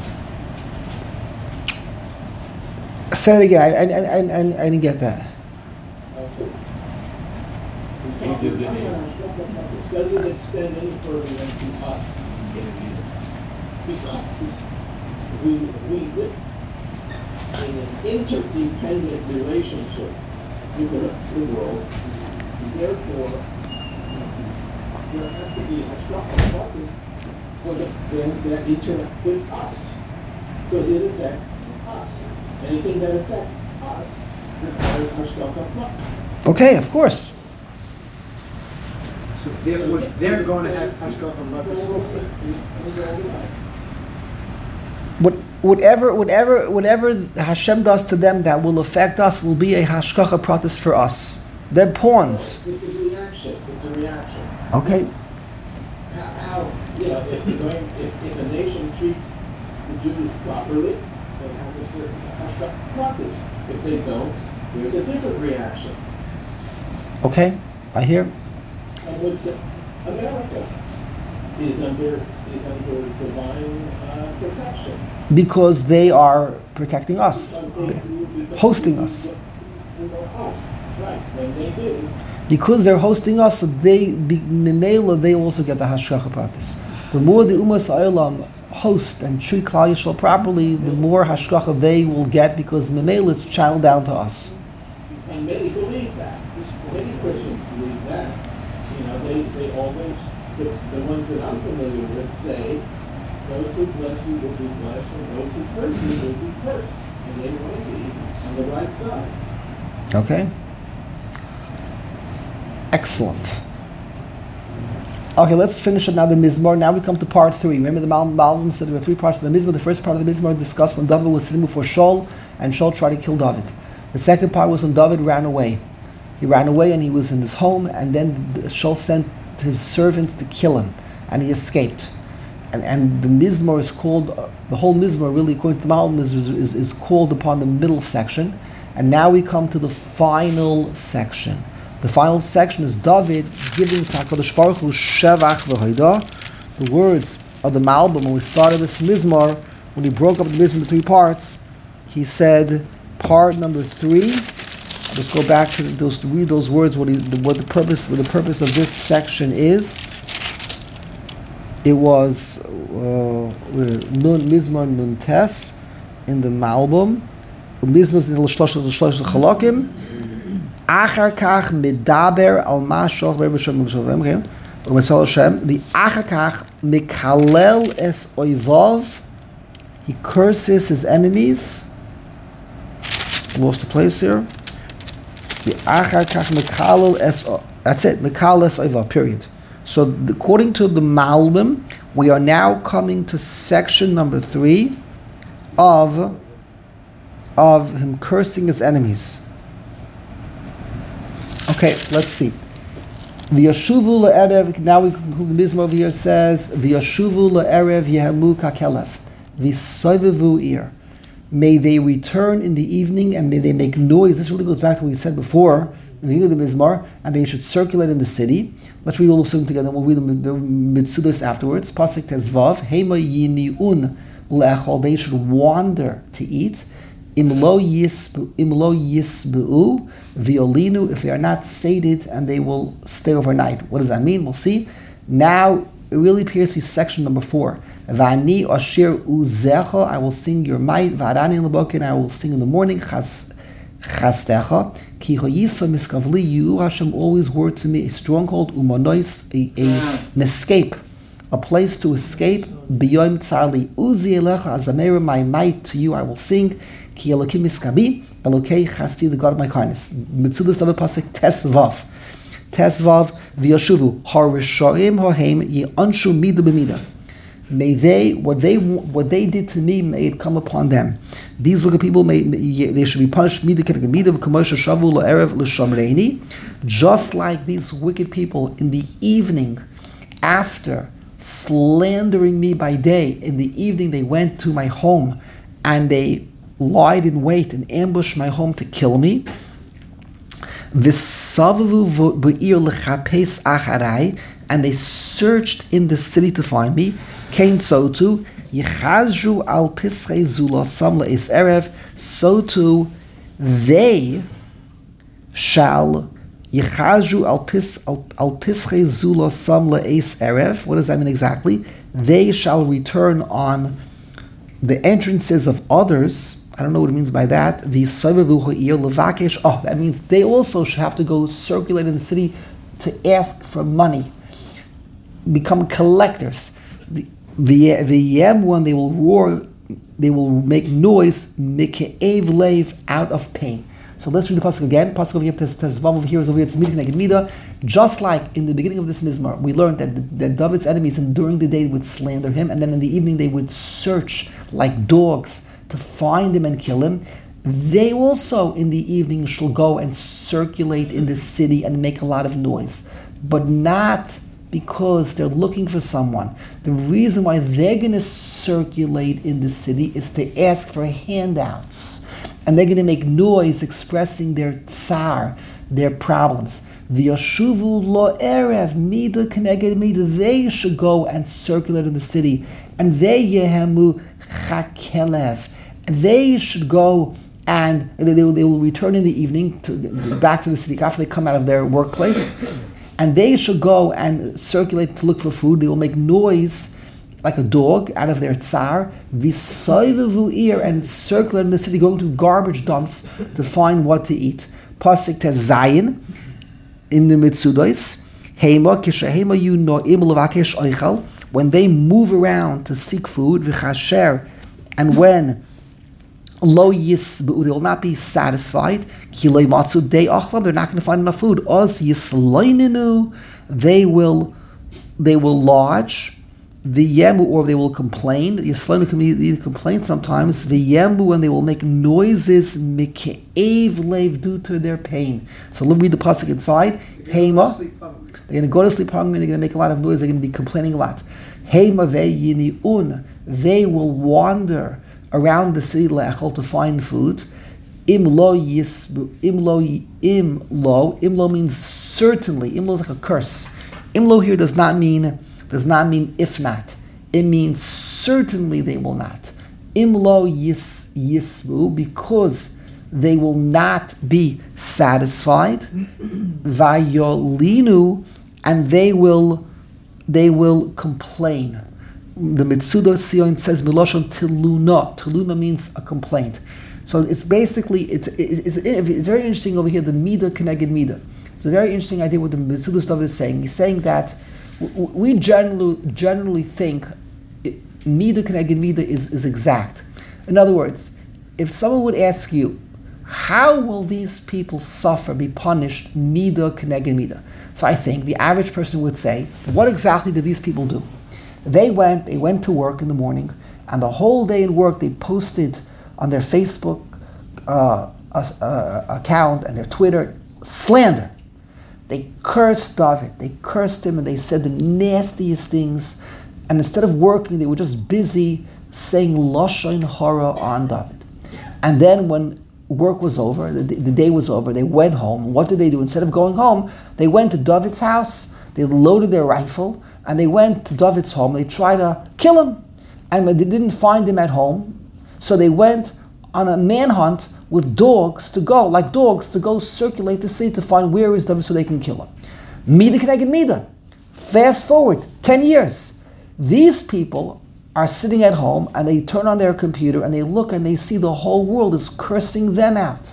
Say it again. I, I, I, I, I didn't get that. Okay. He did the name. Doesn't extend any further than to us. Because we, we live in an interdependent relationship with the, the world. Therefore, there has to be a structural focus for the things that interact with us. Because it affects us. Anything that affects us requires a structural focus. Okay, of course. So they're, what they're going to have hashgacha pratis. What, whatever, whatever, whatever Hashem does to them that will affect us will be a hashgacha pratis for us. They're pawns. It's a reaction. It's a reaction. Okay. How, how you know, if, you're going, if, if a nation treats the Jews properly, they have a certain hashgacha pratis. If they don't, there's a different reaction. Okay. I hear. And what's it? America is under is under divine uh, protection. Because they are protecting us, Because they do- because hosting they us. do- you know, us, right? When they do, Because they're hosting us, so they, be- Memela, they also get the hashgacha pratis. The more the Umas Ha'olam host and treat Klal Yisrael properly, the more hashgacha they will get, because memel it's channeled down to us. And many believe that. Many Christians believe that. You know, they, they always, the, the ones that I'm familiar with say, those who bless you will be blessed, and those who curse you will be cursed. And they will be on the right side. Okay? Excellent. Okay, let's finish another Mizmor. Now we come to part three. Remember the Malbim said there were three parts of the Mizmor. The first part of the Mizmor discussed when David was sitting before Shaul, and Shaul tried to kill David. The second part was when David ran away. He ran away and he was in his home, and then Shaul sent his servants to kill him, and he escaped. And and the Mizmor is called, uh, the whole Mizmor really, according to the Malbim, is, is, is called upon the middle section. And now we come to the final section. The final section is David giving to HaKadosh Baruch Hu Shevach v'Hodah. The words of the Malbim, when we started this Mizmor, when he broke up the Mizmor into three parts, he said, part number three, let's go back to those, to read those words, what, he, what the purpose what the purpose of this section is. It was uh, Nun Mizmor Nun Tes in the Malbim. Mizmor in the L'shlosh L'shlosh Chalakim. Achar kach medaber al mashoch be'b'shem b'shavim. Okay, U'metzal Hashem. The achar kach mekalel es oivav. He curses his enemies. Lost the place here. The achar kach mekalel es. That's it. Mekalel es oivav. Period. So according to the Malbim, we are now coming to section number three of of him cursing his enemies. Okay, let's see. V'yashuvu le'erev, now we conclude the Mizmor over here says, V'yashuvu le'erev yehemu kakelev, v'soivevu ir. May they return in the evening and may they make noise. This really goes back to what we said before, in the beginning of the Mizmor, and they should circulate in the city. Let's read all of them together, and we'll read the, the Mitzudas afterwards. Pasuk Tezvav, Hema yini'un le'echol, they should wander to eat. Imlo yisbu, imlo yisbu, violinu, if they are not sated and they will stay overnight. What does that mean? We'll see. Now, it really appears to be section number four. Va'ani ashir uzecha, I will sing your might. Va'arani l'bokin, I will sing in the morning. Chas chastecha. Ki hoyisa miskavli, you, Hashem, always were to me a stronghold, umanois, a, a, an escape. A place to escape. B'yom tzarli uzi elecha, azamera, my might to you I will sing. Ki Elokim miskabi, Elokei chasti, the God of my kindness. Mitzudas David pasuk Tesvav. Tesvav v'yashuvu harishoim hohem ye'anshu mida b'mida. May they what they what they did to me, may it come upon them. These wicked people may they should be punished mida k'neged mida v'kamosh shavu la'erev l'shamreini. Just like these wicked people in the evening, after slandering me by day, in the evening they went to my home and they lied in wait and ambushed my home to kill me. And they searched in the city to find me. So too, so too they shall. What does that mean exactly? They shall return on the entrances of others. I don't know what it means by that. The Oh, that means they also should have to go circulate in the city to ask for money, become collectors. The the the yem, when they will roar, they will make noise, mike'ev lev, out of pain. So let's read the pasuk again. Pasuk over here, Tezvav over here is over here. It's mida k'neged mida. Just like in the beginning of this Mizmor, we learned that, that David's enemies, and during the day would slander him, and then in the evening they would search like dogs to find him and kill him. They also in the evening shall go and circulate in the city and make a lot of noise, but not because they're looking for someone. The reason why they're going to circulate in the city is to ask for handouts. And they're going to make noise expressing their tsar, their problems. V'yashuvu lo erev mida k'neged mida. They should go and circulate in the city. And they yehemu chakelev. They should go and they, they, will, they will return in the evening to back to the city after they come out of their workplace. And they should go and circulate to look for food. They will make noise like a dog out of their tsar, v'soivavu ir, and circle in the city, going to garbage dumps to find what to eat. Pasuk Tes Zayin in the Mitzudos, Hema kishahema you no im levakesh oichel, when they move around to seek food, v'chasher, and when lo yisbu, they will not be satisfied. Ki lo yimatzu dei achlam, they're not going to find enough food. Oz yisloininu, they will, they will lodge. V'yemu, or they will complain. Yisloinu can either complain sometimes. V'yemu, and they will make noises mike'ev lev, due to their pain. So let me read the pasuk inside. Hema, they're going to go to sleep hungry. They're going to make a lot of noise. They're going to be complaining a lot. Hema ve'yini'un, they will wander around the city le'echol, to find food. Im lo yisbu, im lo, im lo, im lo means certainly. Im lo is like a curse. Im lo here does not mean, does not mean if not. It means certainly they will not. Im lo yis, yisbu, because they will not be satisfied. Vayolinu, and they will, they will complain. The Mitzudos Sion says Miloshon Tiluna. Tiluna means a complaint. So it's basically, it's, it's, it's, it's very interesting over here, the Mida Keneged Mida. It's a very interesting idea what the Mitzudos stuff is saying. He's saying that we generally generally think Mida Keneged Mida is, is exact. In other words, if someone would ask you, how will these people suffer, be punished, Mida Keneged Mida? So I think the average person would say, what exactly did these people do? They went, they went to work in the morning, and the whole day in work they posted on their Facebook uh, uh, uh, account and their Twitter slander. They cursed David, they cursed him, and they said the nastiest things. And instead of working, they were just busy saying Lashon Hara on David. And then when work was over, the, the day was over, they went home. What did they do? Instead of going home, they went to David's house, they loaded their rifle, and they went to David's home. They tried to kill him, and they didn't find him at home. So they went on a manhunt with dogs to go, like dogs, to go circulate the city to find where is David so they can kill him. Mida Keneged Mida. Fast forward ten years. These people are sitting at home and they turn on their computer and they look and they see the whole world is cursing them out.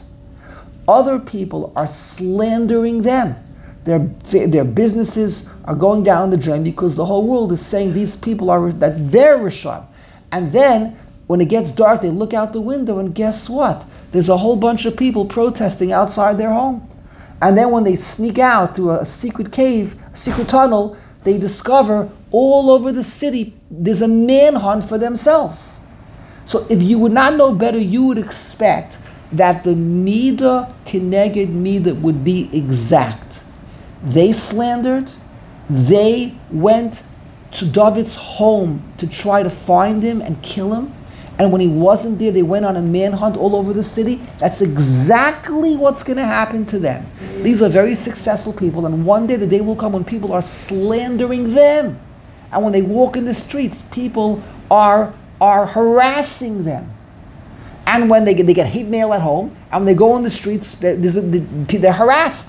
Other people are slandering them. Their, their businesses are going down the drain because the whole world is saying these people are, that they're Rishon. And then, when it gets dark, they look out the window and guess what? There's a whole bunch of people protesting outside their home. And then when they sneak out through a secret cave, a secret tunnel, they discover all over the city there's a manhunt for themselves. So if you would not know better, you would expect that the Mida Keneged Mida would be exact. They slandered, they went to David's home to try to find him and kill him. And when he wasn't there, they went on a manhunt all over the city. That's exactly what's going to happen to them. These are very successful people, and one day the day will come when people are slandering them. And when they walk in the streets, people are, are harassing them. And when they get, they get hate mail at home, and when they go on the streets, they're, they're harassed.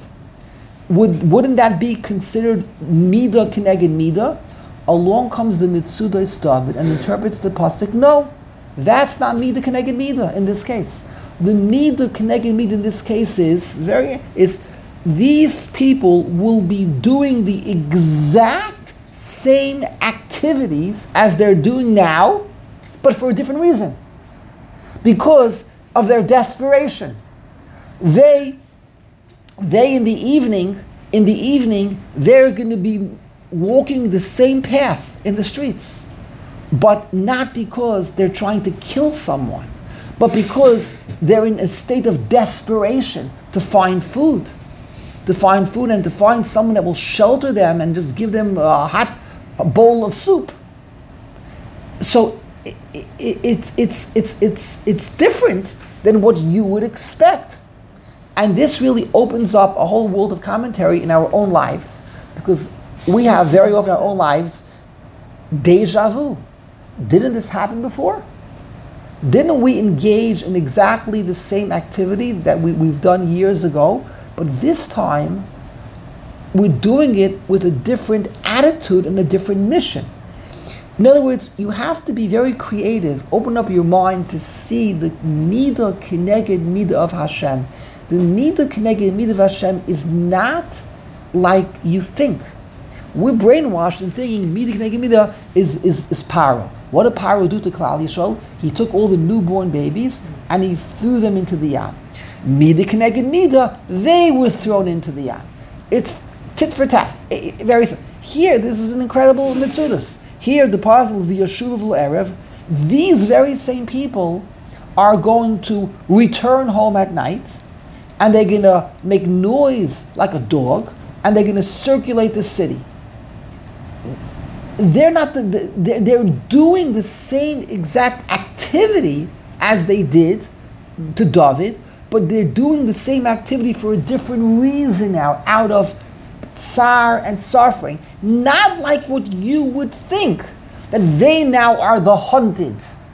Would, wouldn't that be considered Mida Keneged Mida? Along comes the Mitzudos David and interprets the pasuk, no, that's not Mida Keneged Mida in this case. The Mida Keneged Mida in this case is, very, is these people will be doing the exact same activities as they're doing now, but for a different reason. Because of their desperation. They They in the evening, in the evening, they're going to be walking the same path in the streets, but not because they're trying to kill someone, but because they're in a state of desperation to find food, to find food and to find someone that will shelter them and just give them a hot a bowl of soup. So it, it, it, it's it's it's it's different than what you would expect. And this really opens up a whole world of commentary in our own lives, because we have very often in our own lives deja vu. Didn't this happen before? Didn't we engage in exactly the same activity that we, we've done years ago? But this time, we're doing it with a different attitude and a different mission. In other words, you have to be very creative. Open up your mind to see the midah keneged midah of Hashem. The midah keneged midah of Hashem is not like you think. We're brainwashed in thinking midah keneged midah is, is, is Paro. What did Paro do to Klal Yisrael? He took all the newborn babies and he threw them into the Yam. Midah keneged midah, they were thrown into the Yam. It's tit for tat. Very simple. Here, this is an incredible mitzvah. Here, the puzzle of the Yeshuv Erev, these very same people are going to return home at night, and they're going to make noise like a dog, and they're going to circulate the city. They're not the, the they're, they're doing the same exact activity as they did to David, but they're doing the same activity for a different reason now, out of tsar and suffering, not like what you would think, that they now are the hunted.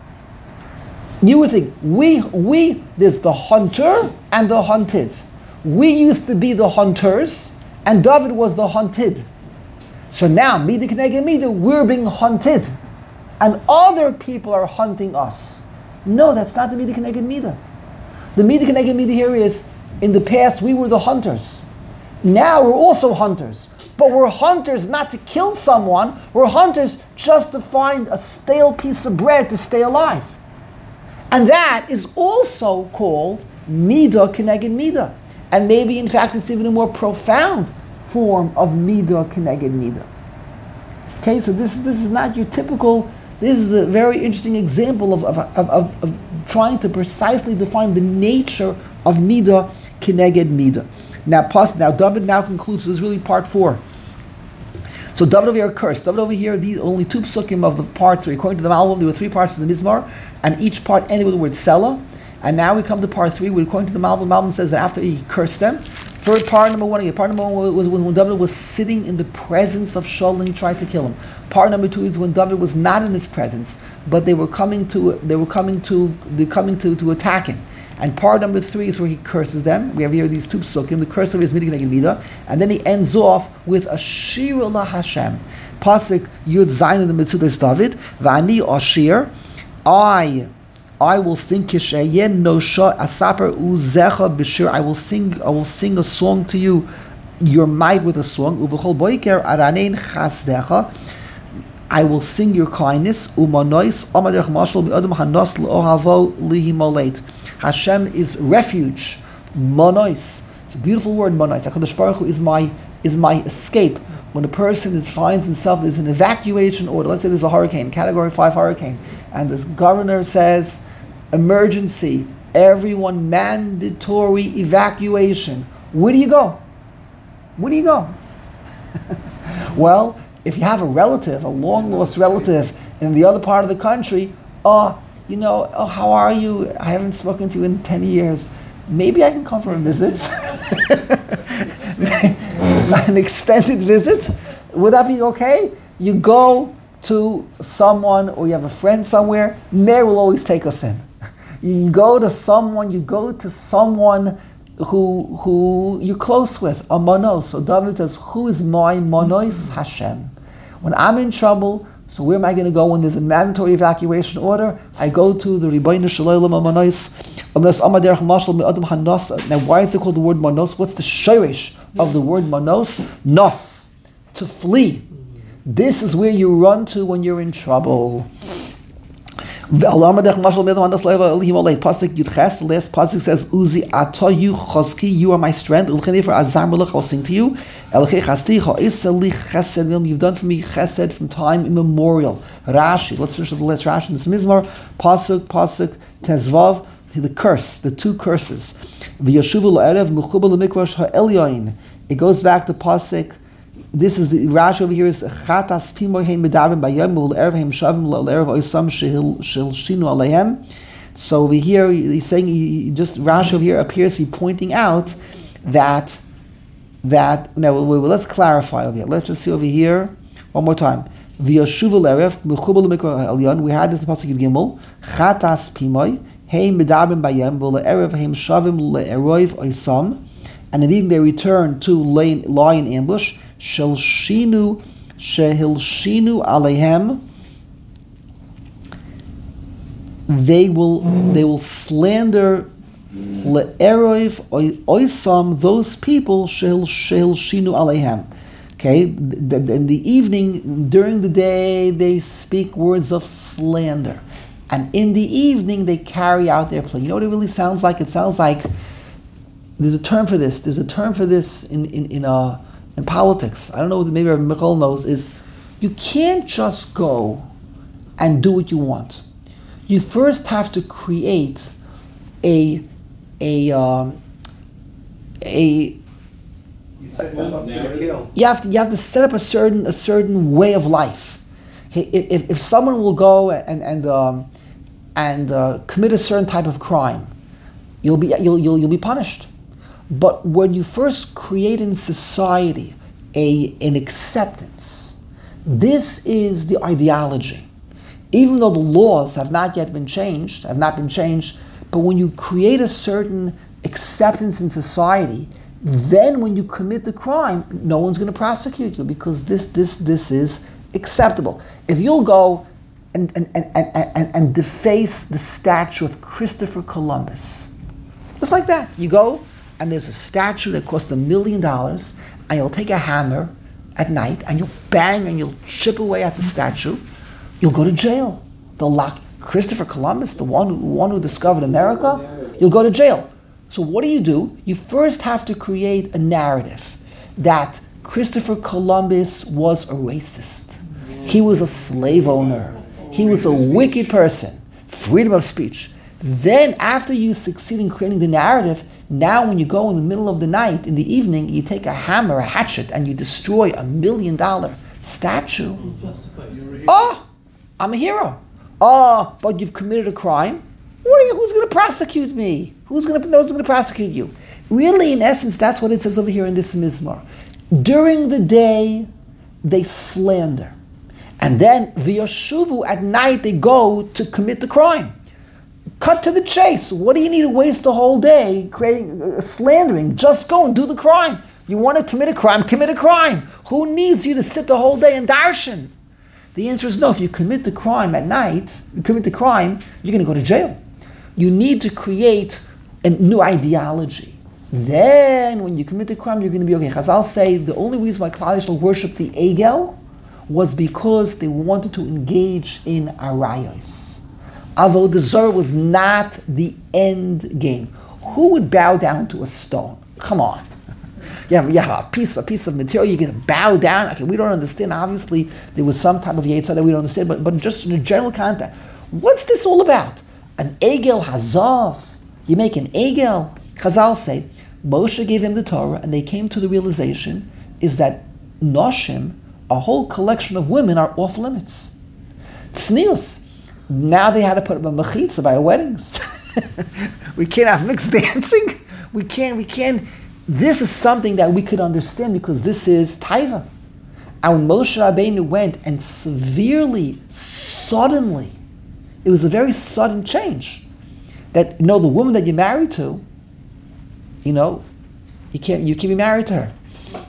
You would think, we, we, there's the hunter and the hunted. We used to be the hunters, and David was the hunted. So now, midah keneged midah, we're being hunted, and other people are hunting us. No, that's not the midah keneged midah. The midah keneged midah here is, in the past we were the hunters. Now we're also hunters, but we're hunters not to kill someone, we're hunters just to find a stale piece of bread to stay alive. And that is also called midah keneged midah. And maybe in fact it's even a more profound form of midah keneged midah. Okay, so this, this is not your typical, this is a very interesting example of, of, of, of, of trying to precisely define the nature of midah keneged midah. Now, plus, now David now concludes. So this is really part four. So David over here cursed. David over here, these only two psukim of the part three. According to the Malbim, there were three parts of the Mizmar, and each part ended with the word Selah. And now we come to part three, where according to the Malbim, Malbim says that after he cursed them, for part number one, again, part number one was, was when David was sitting in the presence of Shaul and he tried to kill him. Part number two is when David was not in his presence, but they were coming to they were coming to they coming to, to attack him. And part number three is where he curses them. We have here these two psukim. The curse of his midah keneged midah, and then he ends off with a shir la Hashem. Pasuk Yud Zayin in the Mitzudas David. V'ani Ashir, I, I will sing kishayen nosha asaper uzecha b'shir. I will sing, I will sing a song to you, your might with a song. Uv'chol boiker aranein chasdecha. I will sing your kindness. Umanois amaderch mashal bi'adam hanas l'ohavo lihimolet. Hashem is refuge, monois. It's a beautiful word, monois. HaKadosh Baruch Hu is my is my escape. When a person is, finds himself, there's an evacuation order. Let's say there's a hurricane, category five hurricane, and the governor says, emergency, everyone mandatory evacuation. Where do you go? Where do you go? Well, if you have a relative, a long lost relative in the other part of the country, oh, you know, oh, how are you? I haven't spoken to you in ten years. Maybe I can come for a visit. An extended visit. Would that be okay? You go to someone, or you have a friend somewhere, Meir will always take us in. You go to someone, you go to someone who who you're close with, a monos. So David says, who is my monos? Hashem. When I'm in trouble, so where am I going to go when there's a mandatory evacuation order? I go to the Ribono Shel Olam Manos. Now, why is it called the word manos? What's the shirish of the word manos? Nos, to flee. This is where you run to when you're in trouble. Pasuk Yudches, the last pasuk says, Uzi atoyu choski, you are my strength. I'll sing to you. You've done for me chesed from time immemorial. Rashi, let's finish with the last Rashi in this Mizmar. Pasuk, pasuk, tezvav, the curse, the two curses. It goes back to pasuk. This is the Rashi over here is chatas pimoy heim medavim bayom u'le'erev heim shavim u'le'erev oisam shel shinu aleihem. So over here he's saying, he just Rashi over here appears to be pointing out that that now well, well, let's clarify over here. Let's just see over here one more time. V'yashuv u'le'erev mechubel u'mikra elyon. We had this in pasuk Gimel. Chatas pimoy heim medavim bayom u'le'erev heim shavim u'le'erev oisam. And indeed they return to lie, lie in ambush. Shel shinu shehil shinu aleihem they will they will slander le'eroiv oisam, those people shel shel shinu aleihem. Okay, in the evening, during the day, they speak words of slander, and in the evening they carry out their plan. You know what it really sounds like? It sounds like there's a term for this. There's a term for this in in in uh in politics. I don't know. Maybe Michael knows. Is you can't just go and do what you want. You first have to create a a um, a. You set them up to kill. You have to you have to set up a certain a certain way of life. Okay, If if someone will go and and um, and uh, commit a certain type of crime, you'll be you'll you'll you'll be punished. But when you first create in society a an acceptance, this is the ideology. Even though the laws have not yet been changed, have not been changed, but when you create a certain acceptance in society, then when you commit the crime, no one's going to prosecute you because this this this is acceptable. If you'll go and and, and, and, and, and deface the statue of Christopher Columbus, just like that, you go and there's a statue that costs a million dollars, and you'll take a hammer at night and you'll bang and you'll chip away at the statue. You'll go to jail. They'll lock Christopher Columbus, the one who, one who discovered America, you'll go to jail. So what do you do? You first have to create a narrative that Christopher Columbus was a racist. He was a slave owner. He was a wicked person. Freedom of speech. Then after you succeed in creating the narrative, now when you go in the middle of the night, in the evening, you take a hammer, a hatchet, and you destroy a million dollar statue. Oh! I'm a hero. Oh, but you've committed a crime. What are you, who's going to prosecute me? Who's going to who's going to prosecute you? Really, in essence, that's what it says over here in this Mizmor. During the day, they slander, and then v'yoshuvu, at night they go to commit the crime. Cut to the chase. What do you need to waste the whole day creating uh, slandering? Just go and do the crime. You want to commit a crime? Commit a crime. Who needs you to sit the whole day and darshan? The answer is no. If you commit the crime at night, you commit the crime, you're going to go to jail. You need to create a new ideology. Then, when you commit the crime, you're going to be okay. Chazal say the only reason why Klal Yisrael worshipped the Egel was because they wanted to engage in arayos. Avodah Zarah was not the end game. Who would bow down to a stone? Come on. You have, you have a piece, a piece of material, you're going to bow down. Okay, we don't understand. Obviously, there was some type of Yetzirah that we don't understand, but, but just in a general context, what's this all about? An Egel Hazav. You make an Egel. Chazal say, Moshe gave them the Torah, and they came to the realization is that Noshim, a whole collection of women, are off limits. Tznius. Now they had to put up a mechitza by weddings. We can't have mixed dancing. We can't, we can't. This is something that we could understand because this is taiva. And when Moshe Rabbeinu went and severely, suddenly, it was a very sudden change. That, you know, the woman that you're married to, you know, you can't you can't be married to her.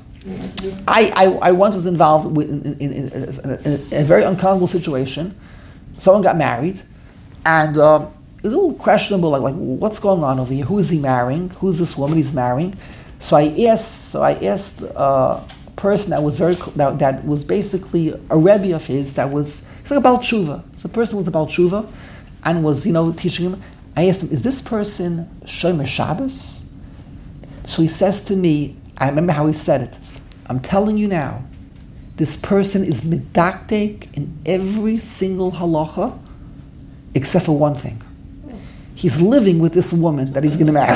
I I, I once was involved with, in, in, in, in a very uncomfortable situation. Someone got married, and um, it was a little questionable, like, like what's going on over here? Who is he marrying? Who is this woman he's marrying? So I asked, so I asked uh, a person that was very that, that was basically a rebbe of his that was it's like a Baal Tshuva. So the person was a Baal Tshuva, and was you know teaching him. I asked him, is this person Shomer Shabbos? So he says to me, I remember how he said it. I'm telling you now, this person is medaktek in every single halacha, except for one thing. He's living with this woman that he's going to marry.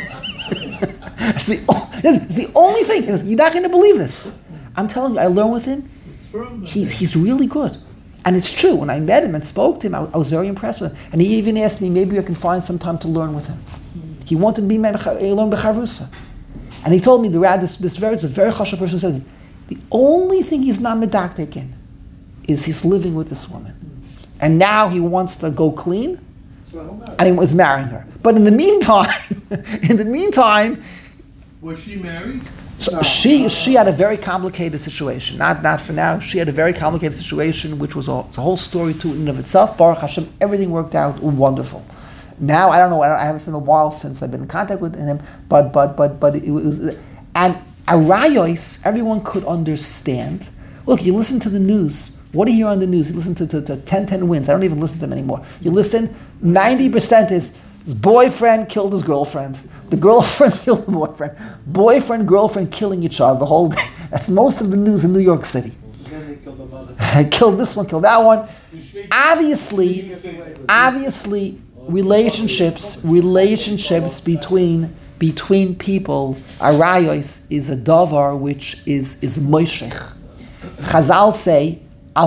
It's the, it's the only thing. You're not going to believe this. I'm telling you, I learned with him. He, he's really good. And it's true. When I met him and spoke to him, I, I was very impressed with him. And he even asked me, maybe I can find some time to learn with him. He wanted to be learn Becharusa. And he told me, the rad, this, this very, it's a very chashuv person who said, the only thing he's not medaktek in is he's living with this woman. And now he wants to go clean, and he was marrying her. But in the meantime, in the meantime, Was she married? So she she had a very complicated situation. Not not for now. She had a very complicated situation, which was a, it's a whole story to in and of itself. Baruch Hashem, everything worked out wonderful. Now I don't know. I, don't, I haven't spent a while since I've been in contact with him. But but but but it was and arayos. Everyone could understand. Look, you listen to the news. What do you hear on the news? You listen to, to, to ten ten wins. I don't even listen to them anymore. You listen. Ninety percent is his boyfriend killed his girlfriend. The girlfriend killed the boyfriend. Boyfriend, girlfriend killing each other the whole day. That's most of the news in New York City. Then they killed the mother. Killed this one, killed that one. Obviously, obviously, relationships, relationships between between people, arayos is a davar which is is moishech. Chazal say,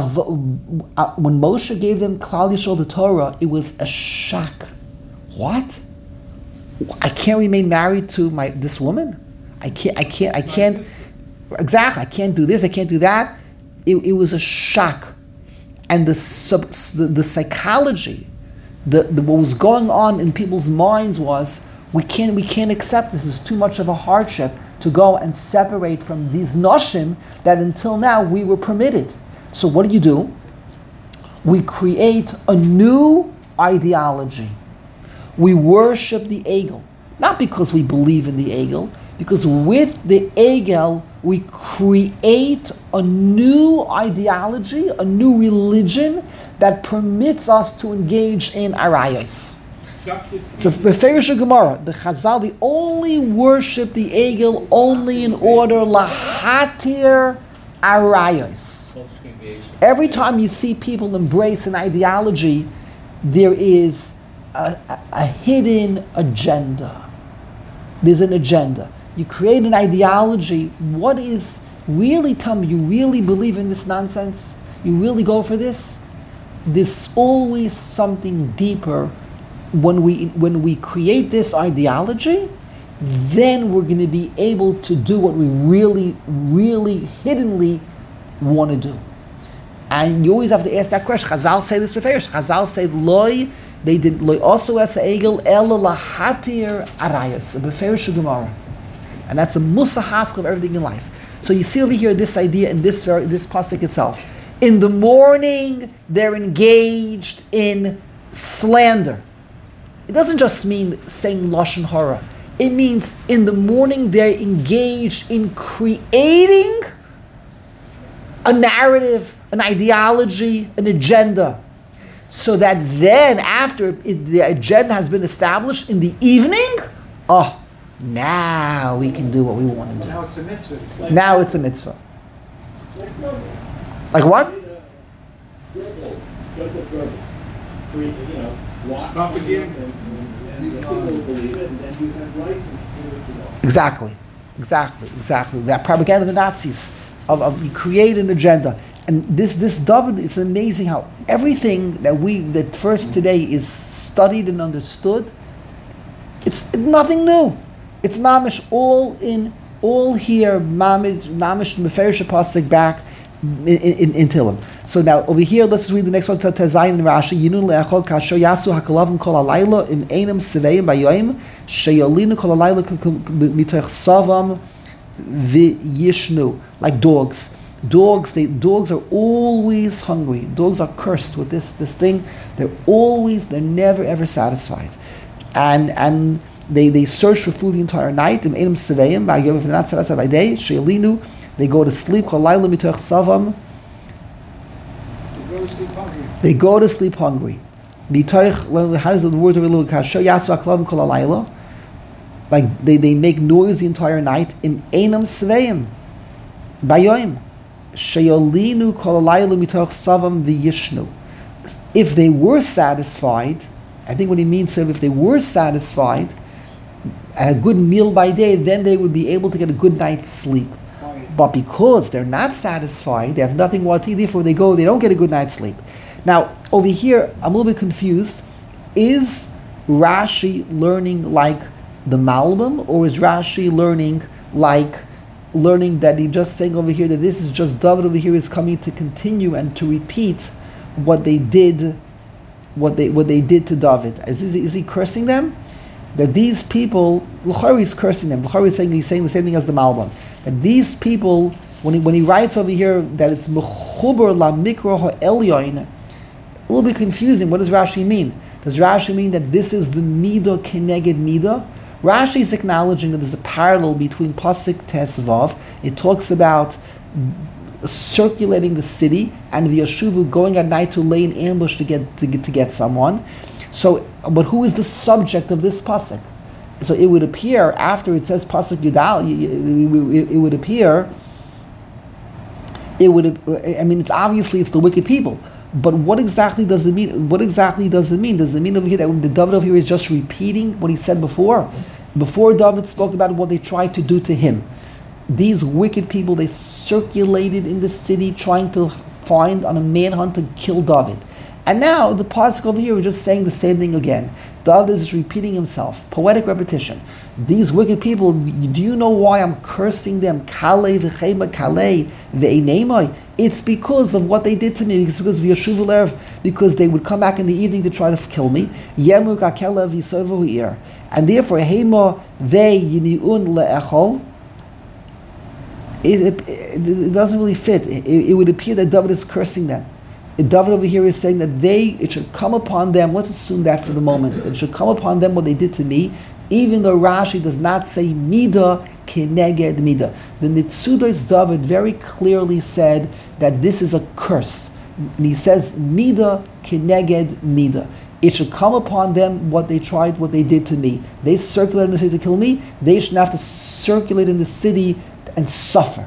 when Moshe gave them Klal Yisrael the Torah, it was a shock. What? I can't remain married to my this woman. I can't. I can't. I can't. Exactly. I can't do this. I can't do that. It, it was a shock, and the sub, the, the psychology, the, the what was going on in people's minds was we can't we can't accept this. It's too much of a hardship to go and separate from these noshim that until now we were permitted. So what do you do? We create a new ideology. We worship the Egel, not because we believe in the Egel, because with the Egel we create a new ideology, a new religion that permits us to engage in arayos. It's a Beferish Gemara. The Chazal, they only worship the Egel only in order lahatir arayos. Every time you see people embrace an ideology, there is A, a, a hidden agenda. There's an agenda. You create an ideology. What is really, tell me, you really believe in this nonsense? You really go for this? There's always something deeper. When we when we create this ideology, then we're going to be able to do what we really, really hiddenly want to do. And you always have to ask that question. Chazal say this for Farish. Chazal say, loy, they did loy also as a egel el lahatir arayas, a beferish gemara, and that's a musa haskell of everything in life. So you see over here this idea in this very, this pasuk itself. In the morning, they're engaged in slander. It doesn't just mean saying lashon hara. It means in the morning they're engaged in creating a narrative, an ideology, an agenda. So that then, after it, the agenda has been established in the evening, oh, now we can do what we want to do. Now it's a mitzvah. Now it's a mitzvah. Like what? Exactly, exactly, exactly. That propaganda of the Nazis, of, of you create an agenda. And this this David, it's amazing how everything that we that first today is studied and understood, it's nothing new. It's mamish all in all here mamish mamish meferish pasuk back in, in, in Tillim. So now over here, let's read the next one. Tezayin and Rashi. Yinun leachol kasher yasu hakalavim kol alayla im einam seveim bayoim sheyolinu kol alayla mitoch savam v'yishnu, like dogs. Dogs, they dogs are always hungry. Dogs are cursed with this this thing. They're always, they're never ever satisfied, and and they, they search for food the entire night. If they're not satisfied by day, sheilinu, they go to sleep. Savam. They go to sleep hungry. They go to sleep hungry. How does the word of the like they, they make noise the entire night. Im einam sveim bayoim. If they were satisfied, I think what he means is if they were satisfied and a good meal by day, then they would be able to get a good night's sleep. But because they're not satisfied, they have nothing more to eat, therefore they go, they don't get a good night's sleep. Now, over here, I'm a little bit confused. Is Rashi learning like the Malbim, or is Rashi learning like learning that he just saying over here that this is just David over here is coming to continue and to repeat what they did, what they what they did to David? Is, is, is he cursing them? That these people, Bukhari is cursing them. Bukhari is saying he's saying the same thing as the Malbim. that these people, when he, when he writes over here that it's mechuber la mikra ha'elyon, a little bit confusing. What does Rashi mean? Does Rashi mean that this is the midah keneged midah? Rashi is acknowledging that there's a parallel between Pasuk Tesvav. It talks about circulating the city and the Yeshuvu going at night to lay in ambush to get to get, to get someone. So, but who is the subject of this pasuk? So it would appear after it says pasuk Yudal, it would appear. It would. I mean, it's obviously it's the wicked people. But what exactly does it mean? What exactly does it mean? Does it mean over here that the David over here is just repeating what he said before? Before David spoke about what they tried to do to him. These wicked people, they circulated in the city trying to find on a manhunt to kill David. And now the pasuk over here is just saying the same thing again. David is just repeating himself. Poetic repetition. These wicked people, do you know why I'm cursing them? Kalei v'chema kalei ve'einemai. It's because of what they did to me. It's because of Yeshuv Lev, because they would come back in the evening to try to kill me. Yemu kakela v'yisovu ha'ir. And therefore, hema ve'yini'un le'echol. It, it, it doesn't really fit. It, it would appear that David is cursing them. David over here is saying that they, it should come upon them, let's assume that for the moment, it should come upon them what they did to me, even though Rashi does not say Mida Keneged Mida. The Mitzudos David very clearly said that this is a curse. And he says Mida Keneged Mida. It should come upon them what they tried, what they did to me. They circulated in the city to kill me, they should have to circulate in the city and suffer.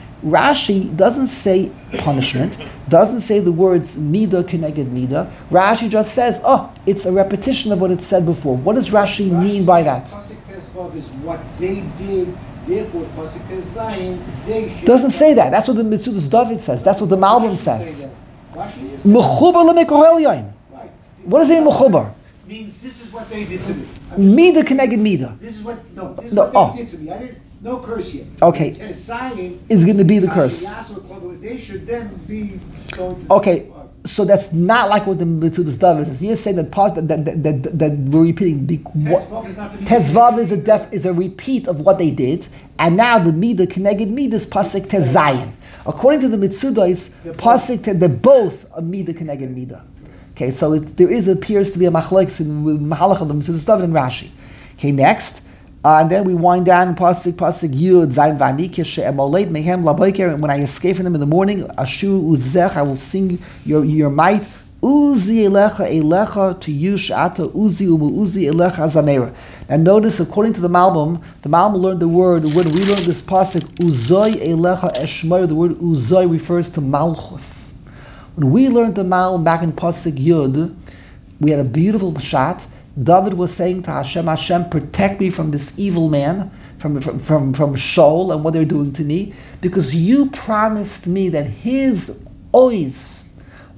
Rashi doesn't say punishment, doesn't say the words mida keneged mida. Rashi just says, oh, it's a repetition of what it said before. What does Rashi, Rashi mean by that? Pasuk Tezvav is what they did, therefore Pasuk Tezayin, they should... Doesn't say that. That's what the Mitzudas David says. That's what the Malbim says. Rashi is Mechubar lemikohel yain. right. What does it mean mechubar? Means this is what they did to me. I'm just- Mida keneged mida. This is what, no, this is No, what they oh. did to me. I didn't, no curse yet. Okay. Tezayin Is going to be the curse. They should then be going to... Okay, so that's not like what the Mitzudas David says. You're saying that part that that, that, that, that we're repeating. The, what, Tezvav is not the... Tezvav is a def, is a repeat of what they did, and now the Mida Keneged Mida is Pasuk Tezayin. According to the Mitzudas, Pasuk Te, they're both a Mida Keneged Mida. Okay, so it, there is appears to be a machlokes in Mahalach of the Mitzudas David and Rashi. Okay, next. Uh, and then we wind down pasuk pasuk Yud Zayin V'ani She'emoled Mehem Laboiker. And when I escape from them in the morning, Ashu Uzech, I will sing your your might. Uzi Elecha Elecha to you Sh'ata Uzi Umu Uzi Elecha Zamera. Now notice, according to the Malbim, the Malbim learned the word. When we learned this pasuk Uzoi Elecha Eshmer, the word Uzoi refers to Malchus. When we learned the Malbim back in pasuk Yud, we had a beautiful shot. David was saying to Hashem, Hashem, protect me from this evil man, from, from, from, from Shaul and what they're doing to me, because you promised me that his ois,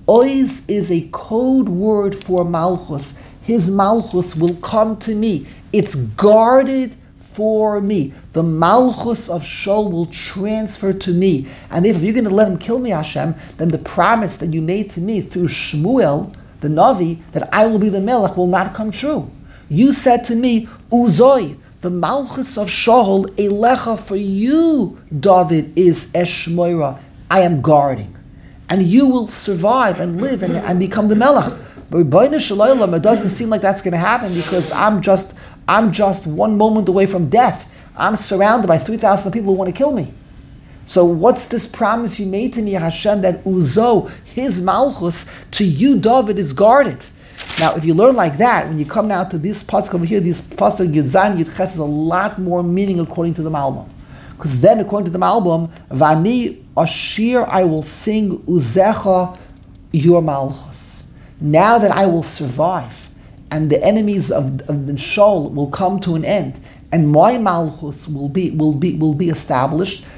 ois is a code word for Malchus. His Malchus will come to me. It's guarded for me. The Malchus of Shaul will transfer to me. And if you're going to let him kill me, Hashem, then the promise that you made to me through Shmuel, the Navi, that I will be the Melech will not come true. You said to me, Uzoi, the Malchus of Shaul, Elecha, for you, David, is Eshmoira. I am guarding. And you will survive and live and, and become the Melech. But Rebbeinu Shalom, it doesn't seem like that's going to happen because I'm just, I'm just one moment away from death. I'm surrounded by three thousand people who want to kill me. So what's this promise you made to me, Hashem, that Uzo, his Malchus, to you, David, is guarded? Now, if you learn like that, when you come now to this pasuk over here, this pasuk Yud Zayin Yud Ches, has a lot more meaning according to the Malbim. Because then, according to the Malbim, Vani Ashir, I will sing Uzecha, your Malchus. Now that I will survive, and the enemies of, of the Shaul will come to an end, and my Malchus will be will be will be established.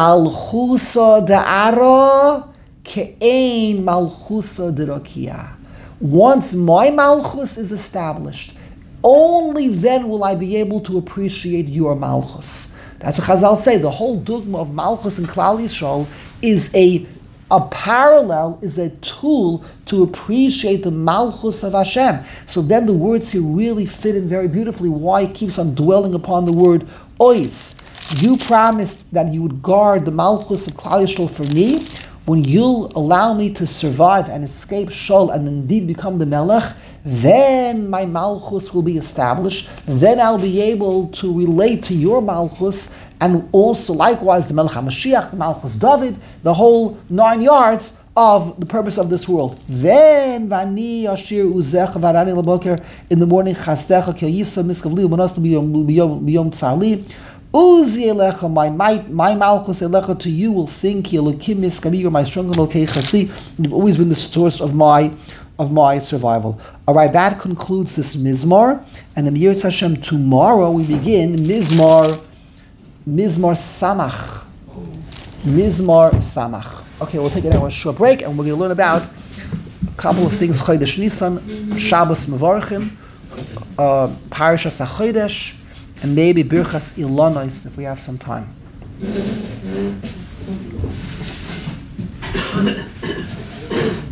Malchusa da'ara ke'ein malchusa d'rakia. Once my Malchus is established, only then will I be able to appreciate your Malchus. That's what Chazal say. The whole dogma of Malchus and Klal Yisrael is a, a parallel, is a tool to appreciate the Malchus of Hashem. So then the words here really fit in very beautifully why he keeps on dwelling upon the word ois. you promised that you would guard the Malchus of Klal Yisrael for me. When you'll allow me to survive and escape Shaul and indeed become the Melech, then my Malchus will be established. Then I'll be able to relate to your Malchus, and also likewise the Melech HaMashiach, the Malchus David, the whole nine yards of the purpose of this world. Then Vani Ashir Uzech Varani Laboker in the morning Chasdecha Kiyisa Miskavli Umanas Biyom Tzali. Uzi Elecha, my might, my Malchus Elecha to you will sing Ki Elokim Miskavir, my strong Elokei Chasli. You've always been the source of my of my survival. All right, that concludes this Mizmar, and in Yirtz Hashem tomorrow we begin Mizmar Mizmar Samach. Mizmar Samach. Okay, we'll take a short break, and we're going to learn about a couple of things: Chodesh Nisan, Shabbos Mevarchim, uh, Parashas HaChodesh, and maybe Birchas Ilonos if we have some time.